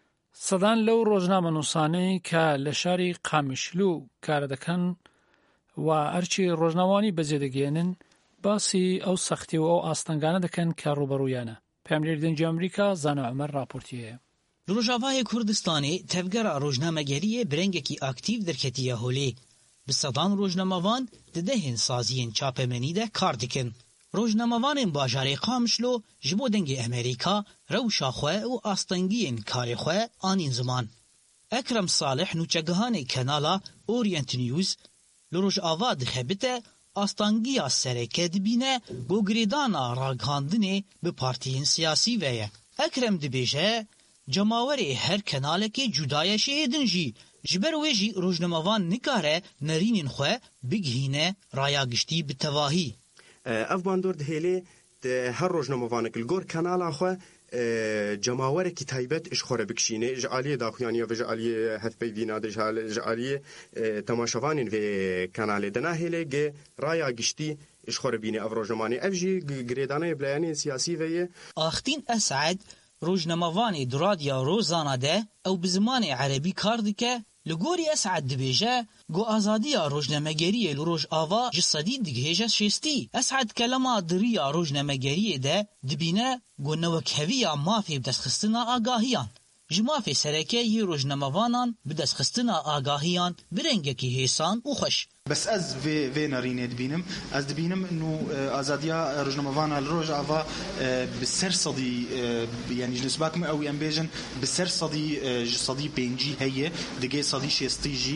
سەدان لەو ڕۆژنامەنووسانەی کە لە شاری قامیشلو کار دەکەن و ئەرچی ڕۆژناوانی بەجێدەگێنن باسی ئەو سەختی و ئەو ئاستەنگانە دەکەن کە ڕوبەڕوویانە. پێملێر دەنگی ئەمریکا زانە عومەر راپۆرتیەیە. Rojavayê Kurdistanê tevgera rojnamegeriyê birengekî akîv derketiye holê. Bi sedan rojnamavan di dehên saziyên çapemenî de kar dikin. Rojnamavanên bajarê Qamişlo ji bo dengê Amerîka rewşa xwe û astengiyên karê xwe anîn ziman. Ekrem Salih nûçegihanê kanala Orient News li Rojava dixebite astangiya sereke dibîne bo girêdana ragihandinê bi partiyên siyasî ve ye. Ekrem dibêje cemawerê her kanalekê cudaya şêdin jî ji ber wê jî rojnamavan nikare nerînên xwe bigihîne raya giştî bi tevahî. Ev bandor dihêlê her rojnamavanekî li gor kanalan xwe cemawerekî taybet iş xwe re bikişîne ji aliyê daxuyaniya ve ji aliyê hevpeyvîna de ji aliyê temaşevanên vê kanalê de nahêle gê raya giştî iş xwe re bîne ev rojnamanî ev jî girêdanayê bilayanên siyasî ve ye. Axtîn Esad rojnamavanê di radya Rozana de ew bi zimanê erebî kar dike. Li gorî Esad dibêje got azadiya rojnamegeriyê li Rojava ji sedî digihêje şêstî. Esad kelema diriya rojnamegeriyê de dibîne got newekheviya mafê bi destxistina agahiyan. Ji mafê sereke yê rojnamavanan bi destxistina agahiyan bi rengekî hêsan û xweş. بس از في في نارينه دبينم از دبينم انه ازاديا رجنمافانا الروجافا بالسر صدي يعني نسبات او ينبيجن بالسر صدي صدي بينجي هي دقي صدي شيستيجي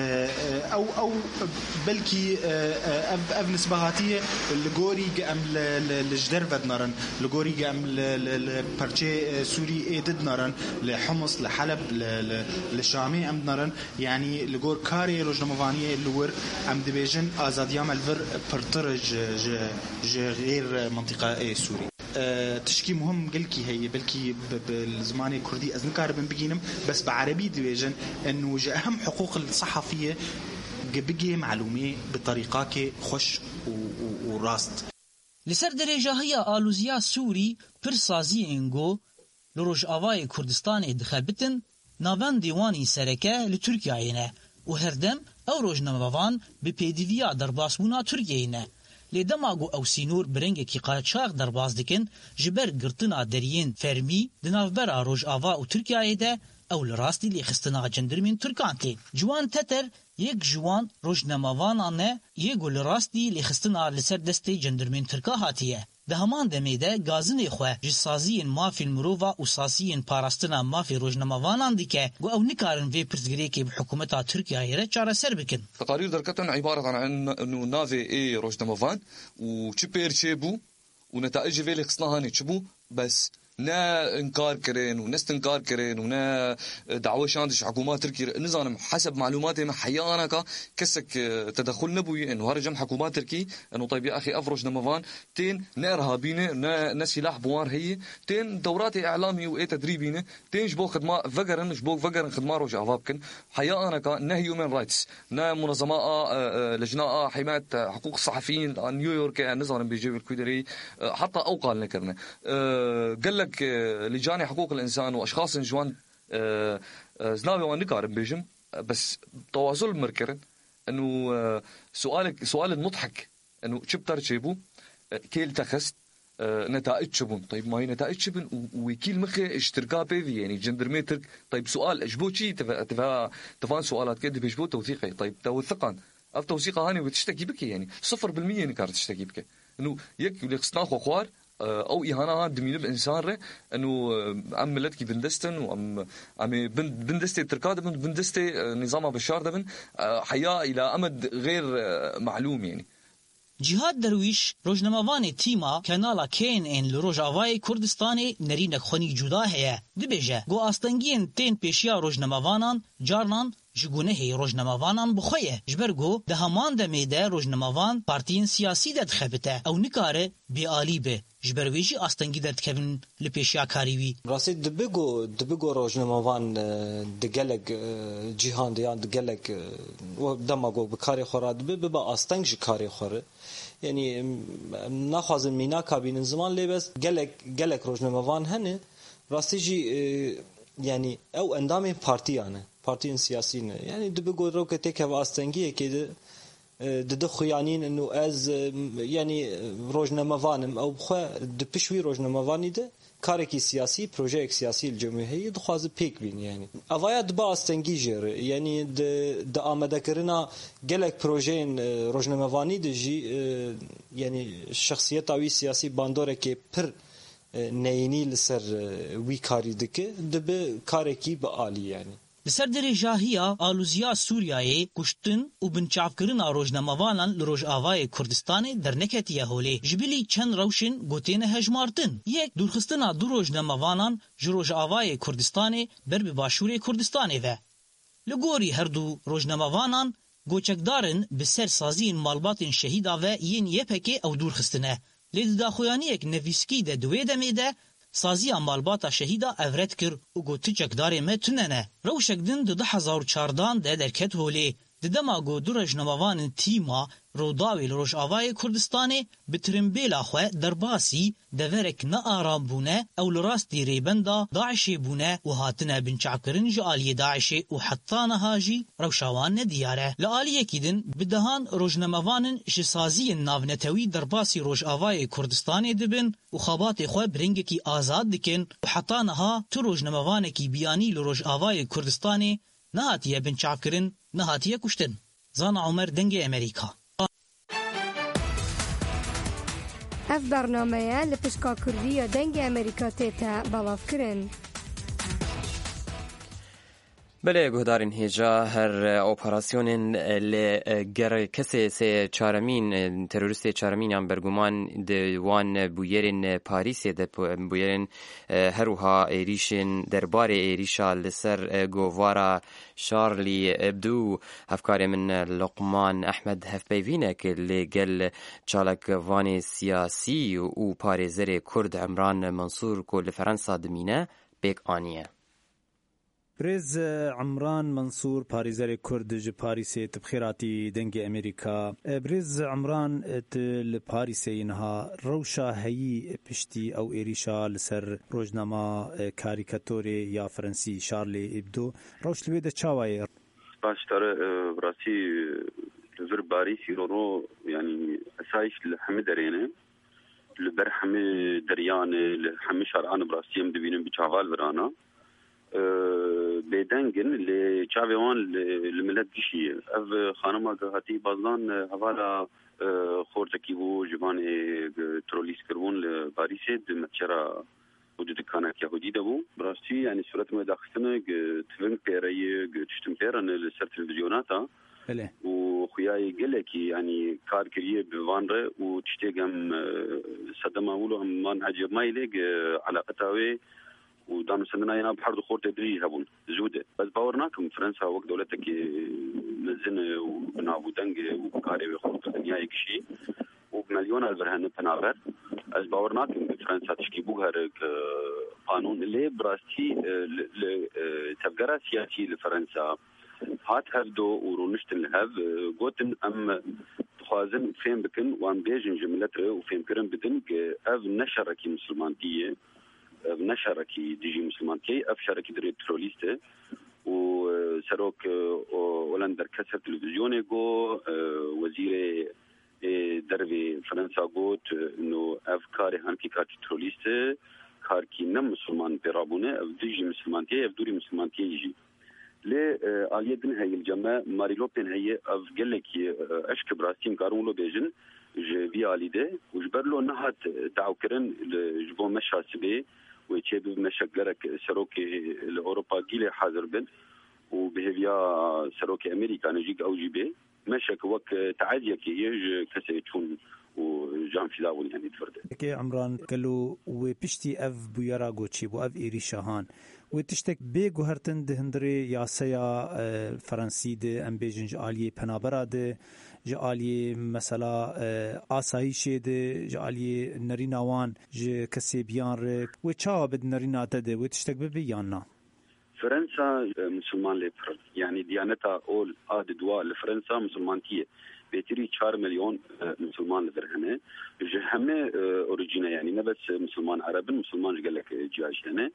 او او بلكي اف نسباتيه لغوري ام لجدر بدنارن لغوري ام لبرچه سوري ايدد نارن لحمص لحلب للشامي ام نارن يعني لغور كاري رجنمافانيه لور ام دبيجن ازاديام الفر برترج ج غير منطقه سوري تشكي مهم قلكي هي بلكي بالزماني الكردي از نكاربن بقينم بس بعربي دبيجن انه اهم حقوق الصحفيه بقي معلومه بطريقه خوش وراست لسر درجه آلوزیا سوری پرسازی انگو لروجاوای کردستان دخبتن ناوان دیوانی سرکه لترکیه نه و هردم او روجنامه‌وان به پێدیویا دەرباسبوونا تورکیەیە لێ دەماگو ئەو سینۆر برەنگێکی قاچاق دەرباز دکن ji ber girtina deriyên fermî di navbera Rojava û Tirkiyeyê de ew li rastî lêxistina cendirmên Tirkan tê. Ciwan Teter yek ji wan rojnamavanan e yê got li rastî lêxistina li ser destê cendirmên Tirka hatiye. Di heman demê de gazinê xwe ji saziyên mafên mirova û saziyên parastina mafê rojnamavanan dike got ew nikarin vê pirsgirêkê bi hikûmeta Tirkiyeyê re çareser bikin. تقارير دركتن عبارة عن انه نافي اي روجنامافان وشي بيرشي بو ونتائج فيلي خصناهاني تشبو بس نا انكار كرين ونست انكار كرين ونا دعوه شاندش حكومات تركي نظام حسب معلوماتي ما حيانك كسك تدخل نبوي انه هرجم حكومات تركي انه طيب يا اخي افرج نمفان تين نارهابينه نا نا سلاح بوار هي تين دورات اعلامي واي تدريبينه تين جبو خدمه فقرن جبو فقرن خدمه روج افابكن حيانك نا هيومن رايتس نا منظمات لجناء حمايه حقوق الصحفيين نيويورك نظام بيجي الكويدري حتى اوقال نكرنا قال لك لجان حقوق الانسان واشخاص جوان زناوي ونكارن بيجم بس تواصل مركرن انه سؤالك سؤال المضحك انه شبتر شيبو كيل تخست نتائج شبون طيب ما هي نتائج شبن وكيل مخي اشتركا بيفي يعني جندرمتر طيب سؤال اجبو شي تفا تفان سؤالات كده بيجبو توثيقي طيب توثقان اف توثيقه هاني وتشتكي بك يعني صفر بالمية نكار تشتكي بك انه يك لقصنا خوار او اهانه دمين بانسان ره انه ام ملتكي بندستن وام ام بندستي تركاد بندستي نظام بشار دبن حياه الى امد غير معلوم يعني جهاد درویش روزنامه‌وان تیما کانالا کین ان لروجاوای کردستان نرینک خونی جدا هه دبیجه گو استنگین تین پیشیا روزنامه‌وانان جارنان جگونه هی روزنامه‌وانان بخویه جبرگو ده همان دمیده روزنامه‌وان پارتیین سیاسی ده دخبته او نکاره بی عالی به جبرویجی استنگی ده دکوین لپیشیا کاریوی راست دبگو دبگو روزنامه‌وان دگلگ جهان دیان دگلگ و دماغو بکاری خورد به با استنگ کاری خوره yani naxwazim mîna kabînin ziman lê bes gelek gelek rojnamevan hene rastî jî yani ew endamên partiyan e partiyên siyasî ne yani dibe got roketê keva astengiyekê de ددخو يعنين انه از يعني روجنا مفانم او بخوا دبشوي روجنا مفاني ده كاركي سياسي بروجيك سياسي الجمهورية دخواز بيك بين يعني افايا دبا استنجيجر يعني د د آمده كرنا جلك بروجين روجنا مفاني دجي يعني الشخصية تاوي سياسي باندورة كي پر نيني لسر وي كاري دكه دب كاركي بآلي يعني لسر درجاهیا آلوزیا سوریای کشتن و بنچافکرنا روجنامه‌وانان لروج آوای کردستان در نکتیه هولی جبلی چند روشن گوتین هجمارتن یک دورخستنا دو روجنامه‌وانان جروج آوای کردستان بر به باشور کردستان و لگوری هر دو روجنامه‌وانان گوچکدارن به سر سازین مالبات شهیدا و ین یپکی او دورخستنه لید داخویانی یک نویسکی ده دوی دمیده سازی مالباتا شهیدا اورت کر و گوتی چکداری متننه روشک دن دو ده هزار و چاردان ده درکت هولی ددما گو دو رجنموان تیما روداوی لروش آوای کردستانی بترمبیلا خواه درباسی دورک نا آرام بونه او لراستی ریبندا داعشی بونه و هاتنه بنچعکرن جالی داعشی و حتانه هاجی روشاوان ندیاره لآلیه کیدن بدهان رجنموان جسازی ناونتوی درباسی روش آوای کردستانی دبن و خوابات خواه برنگکی آزاد دکن و حتانه ها تو رجنموانکی بیانی لروش آوای کردستانی نهاتیه بنچعکرن نهاتیه کشتن. زان عمر دنگ امریکا اف برنامه لپشکا کردی دنگ امریکا تیتا بلاف کرن. بله گهدارین هیجا هر اپراسیون لگر کسی سه چارمین تروریست چارمین هم برگمان دوان بویرین پاریس ده بویرین هروها ایریشن دربار ایریشا لسر گووارا شارلی ابدو هفکار من لقمان احمد هفبیوینک لگل چالک وان سیاسی و پارزر کرد عمران منصور کو لفرنسا دمینه بیک آنیه برز عمران منصور پاریزر کرد ج پاریس تبخیراتی دنگ امریکا برز عمران ال پاریس اینها روشا هی پشتی او ایریشا لسر روزنامه کاریکاتوری یا فرانسی شارلی ابدو روش لوید چاوای باشتر براسی لور باريس يرونو يعني اسايش لحمي درينه لبرحمي دريانه لحمي شرعان براسيم دبينن بچاغال برانا بدنگن لچاوان لملت دشي اف خانما هاتي بازان حوالا خورتكي و جوان تروليس كرون لباريس دمتشرا وجود كانك يهودي دبو براستي يعني صورت ما داخلنا تفن بيري تشتم بيرن لسر تلفزيوناتا وخياي قالكي يعني كار كريه بفانره وتشتيغم صدما ولو من عجب ما يلق علاقتاوي ودام سننا ينا بحرد خورت دري هبون زوده بس باورناكم فرنسا وقت دولتك مزن وبنابو دنگ وكاري خورت الدنيا يكشي وبمليون البرهن بنابر از باورناكم فرنسا تشكي بوغر قانون اللي براستي تفجر سياسي لفرنسا هات هفدو ورونشتن لهف قوتن ام تخوازن فين بكن وان بيجن جملته وفين كرن بدن اف نشركي مسلمانتيه نشركي ديجي مسلمانتي اف شركي دري تروليسته وسروك هولندر كسر تلفزيوني جو وزير دربي فرنسا قوت انه افكاري هانكي كارتي تروليسته كاركي نم مسلمان برابونه اف ديجي مسلمانتي اف دوري مسلمانتي يجي لي آليدن هاي الجماعة ماريلو بين هي اف قالك اشك براستيم قارون لو بيجن جبي آليده وجبرلو نهات دعو كرن جبو مشا سبي ويتشيب مشاكلك سروكي الأوروبا جيل حاضر بن وبهذيا سروكي أمريكا نجيك أو جيبه مشاك وك تعاديك يج كسي تكون وجام في داول يعني تفرد. كي عمران قالوا وبشتي أف بيارا غوتشيب وأف إيريشاهان وتشتك بيجو هرتن دهندري يا سيا فرنسي ده أم بيجنج عالية بنابرة ده جالية مثلا آسایشی ده جالية نریناوان ج کسی بیان رک و چه بد نرینا تده و تشتک ببیاننا فرنسا مسلمان لپر يعني ديانتا اول اد دوا لفرنسا مسلمانتيه بيتري چهار مليون مسلمان لدرهنه جهمه اوريجينا يعني نه بس مسلمان عرب مسلمان قال لك جاش هنا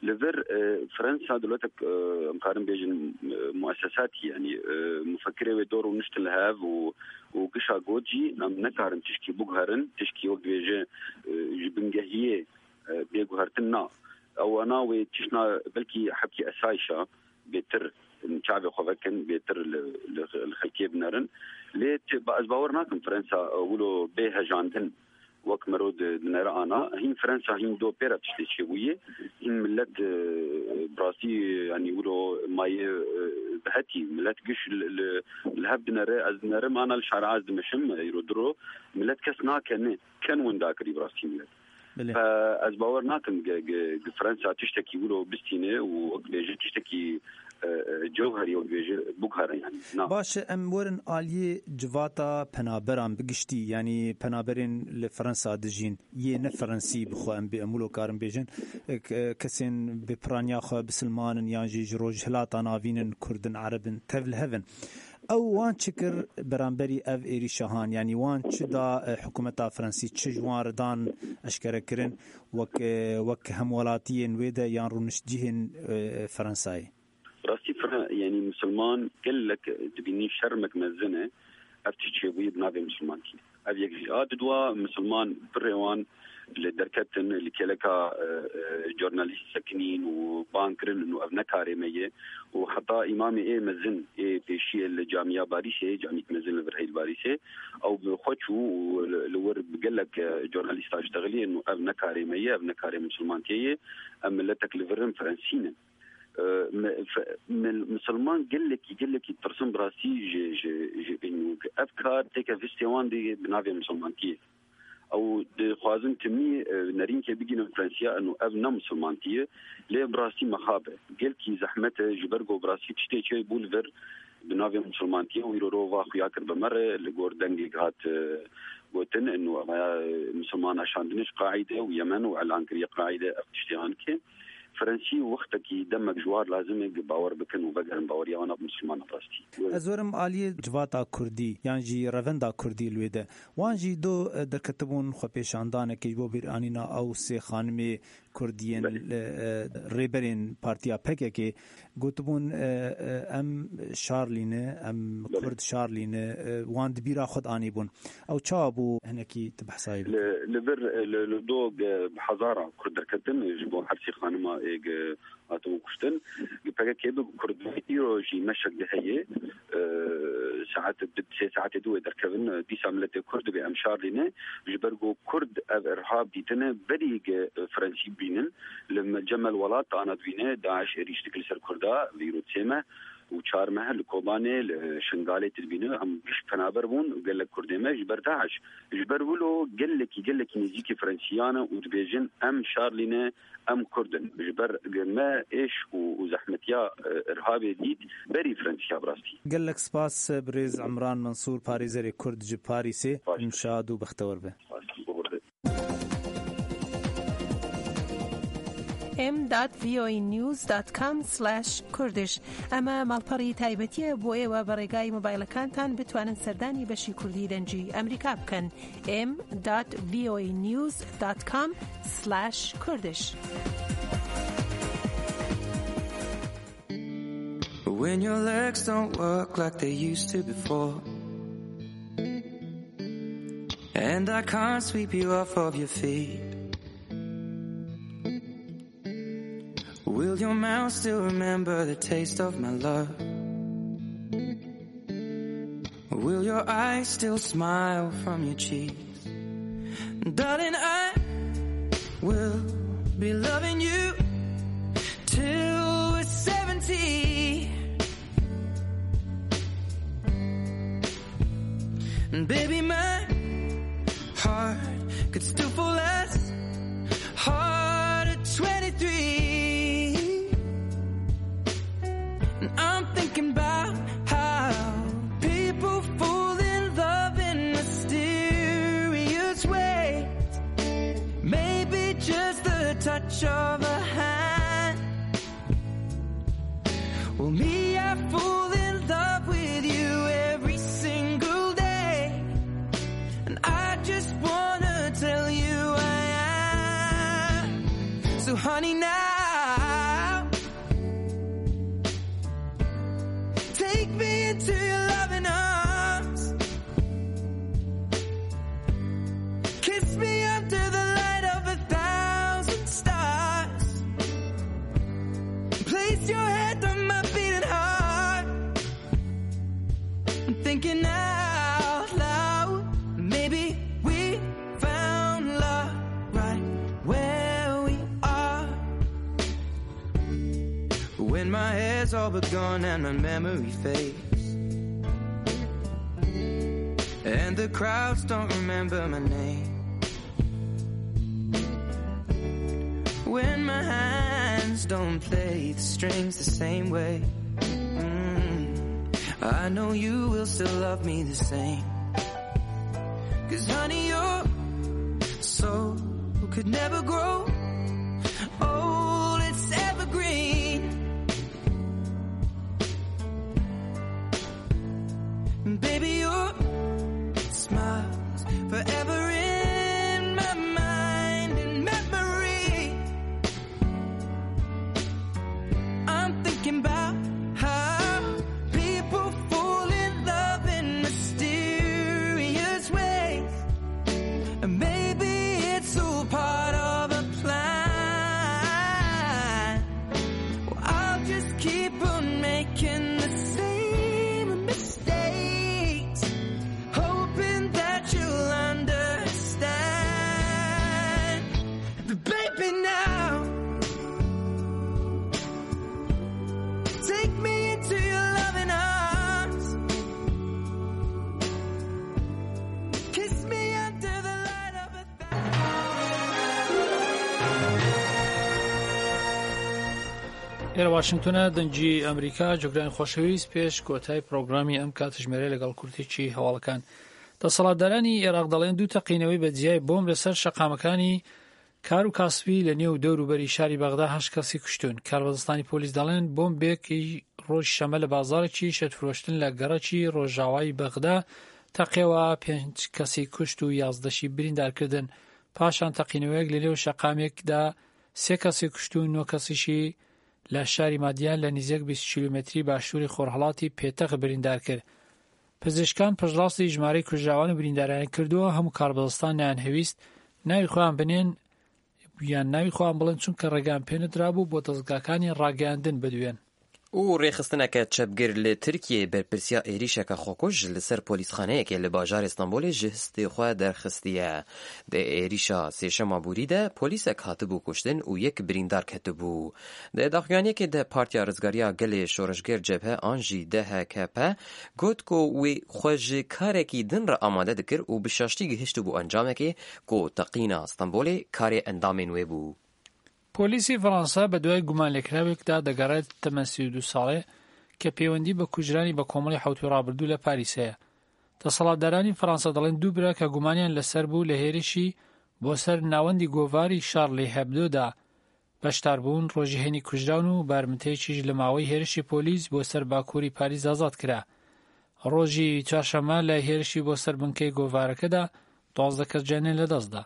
لفر فرنسا دلوقتي مقارن بين مؤسسات يعني مفكرة ودور ونشتل هاف وقشا جوجي نم نكارن تشكي بوغهرن تشكي وجبيجة جبنجهية بيجوهرتنا أو أنا وتشنا بلكي حكي أسايشة بيتر شعبي خوفكن بيتر الخلكية بنارن ليت بأزباورناكم فرنسا ولو بيها جاندن وقت مرود نرى أنا هين فرنسا هين دو بيرة تشتشيوية هين ملت براسي يعني ولو ماي بهتي ملت قش الهب نرى از نرى ما أنا الشعر عز دمشم يردرو ملت كسنا كان كان وين ذاكري براسي ملت فأزباورناكم فرنسا تشتكي ولو بستينة وبيجي تشتكي جوهري وبيجي بوغهر يعني نعم. باش ام ورن آلية جواتا پنابران بگشتی يعني پنابرين لفرنسا دجين يه نه فرنسي بخو ام بأمولو كارم بيجن كسين بپرانيا خو بسلمان يانجي جروج هلاتا ناوين كردن عربن تفل هفن او وان چکر برانبری اف ایری شاهان يعني وان چه دا حکومتا فرنسی چه جوان دان اشکره کرن وک وک همولاتیین ویده یان رونش جیهن فرنسای راسي فرا يعني مسلمان قال لك تبيني شرمك مزنه افتشي ويد نافي مسلمان كي ابي يجي ادوا مسلمان بريوان لدركتن اللي كلكا جورناليست سكنين وبانكرن انه ابنا كاريميه وحتى امامي اي مزن اي بيشي الجامعه باريسي جامعه مزن البرهي باريسي او بخوتشو لور قال لك جورناليست اشتغلي انه ابنا كاريميه ابنا كاريم مسلمان كي ام لا تكلفرن فرنسيين مسلمان قال لك قال لك ترسم براسي جي جي انه افكار تيك فيستيوان دي بنافي مسلمان كي او د خوازن تمي نارين كي بيجي فرنسيا انه ابنا مسلمان كي لي براسي مخابه قال كي زحمه جبرغو براسي تشتي شي بولفر بنافي مسلمان كي ويرو واخو ياكر بمره لغوردنجي هات وتن انه مسلمان عشان دنش قاعده ويمن واعلان كريه قاعده افتشتيان كي فرنسي وقتك دمك جوار لازم باور بكن وبقرن باوريا وانا مسلمان براستي ازورم آلية جواتا كردي يعني جي رافندا كردي الويدا وانجي دو دركتبون خو پیشاندان كي بو بيرانينا او سي خانمي كرديين ريبرين بارتيا بككي گوتبون ام شارلينه ام كرد شارلينه وان دبيرا خد اني بون او تشابو هناكي تبحثاي لبر لدوغ بحزاره كرد دركتن جبو حرسي خانما ايج اتو كشتن بككي بكرد يروجي مشك دهيه ساعات بدت ساعات دو دركبن دي ساملت كرد بام شارلينه جبرغو كرد ارهاب ديتنه بريق فرنسي بينن لما جمل ولات انا دوينه داعش ريشتكل سر كردا فيروت سيما وشار محل كوباني شنغالي تلبينه هم مش كنابر بون وقال لك كرديمه جبر داعش جبر ولو قال لك قال لك نزيكي فرنسيانه ودبيجن ام شارلينه ام كردن جبر ما ايش وزحمتيا ارهابي ديد بري فرنسيا براستي قال لك سباس بريز عمران منصور باريزري كرد جي باريسي مشاهد وبختور به ام دات وی او ای نیوز دات کام سلاش کوردش اما مالپەڕی تایبەتیە بۆ ئێوە بەڕێگای مۆبایلەکانتان بتوانن سەردانی بەشی کوردی دەنجی ئەمریکا بکەن ام دات وی او ای نیوز دات کام سلاش کوردش. When your legs don't work like they used to before, and I can't sweep you off of your feet, will your mouth still remember the taste of my love? Will your eyes still smile from your cheeks? Darling, I will be loving you till we're seventy. And baby, my heart could still fall as hard at twenty-three. And I'm thinking about how people fall in love in mysterious ways. Maybe just the touch of a hand. Well, me, I fall in love with you every single day, and I just wanna tell you I am. So honey, now I'm thinking out loud, maybe we found love right where we are. When my hair's all but gone and my memory fades, and the crowds don't remember my name, when my hands don't play the strings the same way, mm, I know you will still love me the same. 'Cause honey, your soul could never grow old, it's evergreen. Baby, your smile's forever in my mind and memory. I'm thinking about how people fall in love in mysterious ways, and maybe it's all part of a plan. Well, I'll just keep on making the same mistakes, hoping that you'll understand. But baby, now take me into your loving arms, kiss me under the light of a ئێرە واشنگتۆنە دەنگی ئەمریکا جۆگرانی خۆشەویست پێش کۆتای پرۆگرامی ئەم کاتژمێرە لەگەڵ کورتێکی هەواڵەکان. دەسەڵاتدارانی عێراق دەڵێن دوو تەقینەوەی بەجیای بۆمب لەسەر شەقامەکانی کار و کاسبی لە نێو دەوروبەری شاری بەغدا هەشت کەسی کوشتون. کاربەدەستانی پۆلیس دەڵێن بۆمبێکی ڕۆژ شەمە لە بازارێکی شەتفرۆشتن لە گەڕەکی ڕۆژاوای بەغدا تەقێەوە پێنج کەسی کوشت و یازدەشی بریندارکردن. پاشان تەقینەوەیەک لە نێو شەقامێکدا سێ کەسی کوشت و نۆ کەسیشی لە شاری مادیان لە نزیک بیست کیلومتری باشووری خۆرهەڵاتی پێتەخ بریندار کرد. پزیشکان پشتڕاستی ژمارەی کوژراوان و بریندارانی کردووە. هەموو کاربەدەستان نیان هەویست ناوی خۆیان بنێن یان ناوی خۆیان بڵێن چونکە ڕێگان پێنەدرابوو بۆ دەستگاکانی ڕاگەیاندن بدوێن. و ڕێخستنەکە چەپگر لە تورکیە بەرپرسیا عێریشەکە خۆکوژ لەسەر پۆلیسخانەیەکێ لە باژار ئیستانبولê ji histê xwe derxistiye. Di êrîşa sêşema Borî de polîsek hatibû kuştin û yek birîndar ketibû. Di daxuyaniyekê de Partiya Rizgariya Gelê Şoreşger Cebhe an jî D H K P got ku wê xwe ji karekî din re amade dikir û bi şaştî gihîştibû encamekê ku teqîna Stenbolê karê endamên wê bû. پۆلیسی فەڕەنسا بە دوای گومانلێکراوێکدا دەگەڕێت تەمەن سی و دو ساڵێ کە پەیوەندی بە کوژرانی بە کۆمەڵی حوتی ڕابردوو لە پاریس هەیە. دەسەڵاتدارانی فەڕەنسا دەڵێن دوو برا کە گومانیان لەسەر بوو لە هێرشی بۆ سەر ناوەندی گۆڤاری شارلی هەبدۆدا بەشدار بوون ڕۆژی هێنی کوژراون و بارمتەیەکیش لە ماوەی هێرشی پۆلیس بۆ سەر باکووری پاریس ئازاد کرا. ڕۆژی چوارشەممە لە هێرشی بۆ سەر بنکەی گۆڤارەکەدا دوازدە کەس جیانیان لەدەستدا.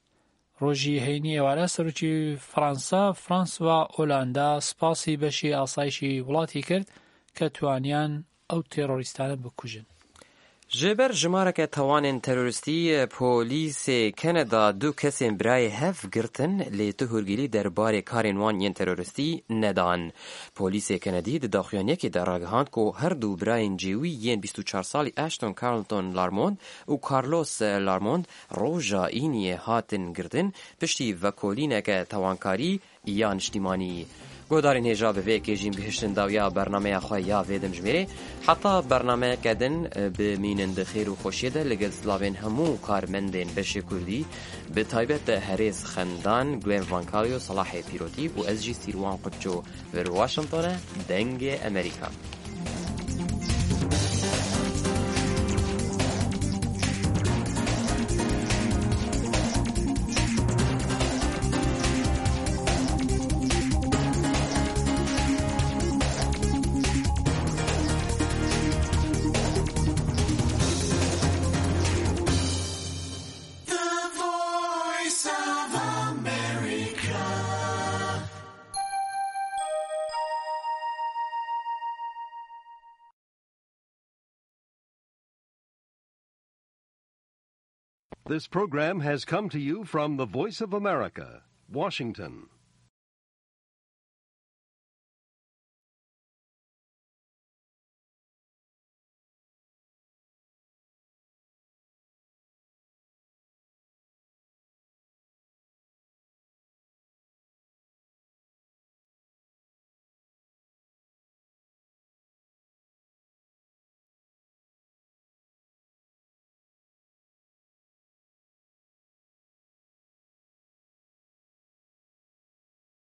ڕۆژی هەینی ئێوارە سەرۆکی فەڕەنسا فرانسوا ئۆلاندا سپاسی بەشی ئاسایشی وڵاتی کرد کە توانیان ئەو تێرۆریستانە بکوژن. جبر جمارک توانین تروریستی پلیس کانادا دو کسین برای هف گرتن لی تهورگیری درباره کارین وان ین تروریستی ندان. پلیس کانادی داخلیانی که در راگهاند که هر دو براین جیوی ین بیست و چهار سالی اشتون کارلتون لارموند و کارلوس لارموند روژا اینی هاتن گرتن پشتی وکولینه که توانکاری یا نشتیمانی. گودارین هجا به وی جیم بهشتن داویا برنامه خواه یا ویدم جمیره حتی برنامه کدن به مینند خیر و خوشیده لگل سلاوین همو کارمندین بشه کردی به تایبت هریز خندان گلین وانکالیو صلاح پیروتی و از جی سیروان قدجو و واشنطن دنگ امریکا. This program has come to you from the Voice of America, Washington.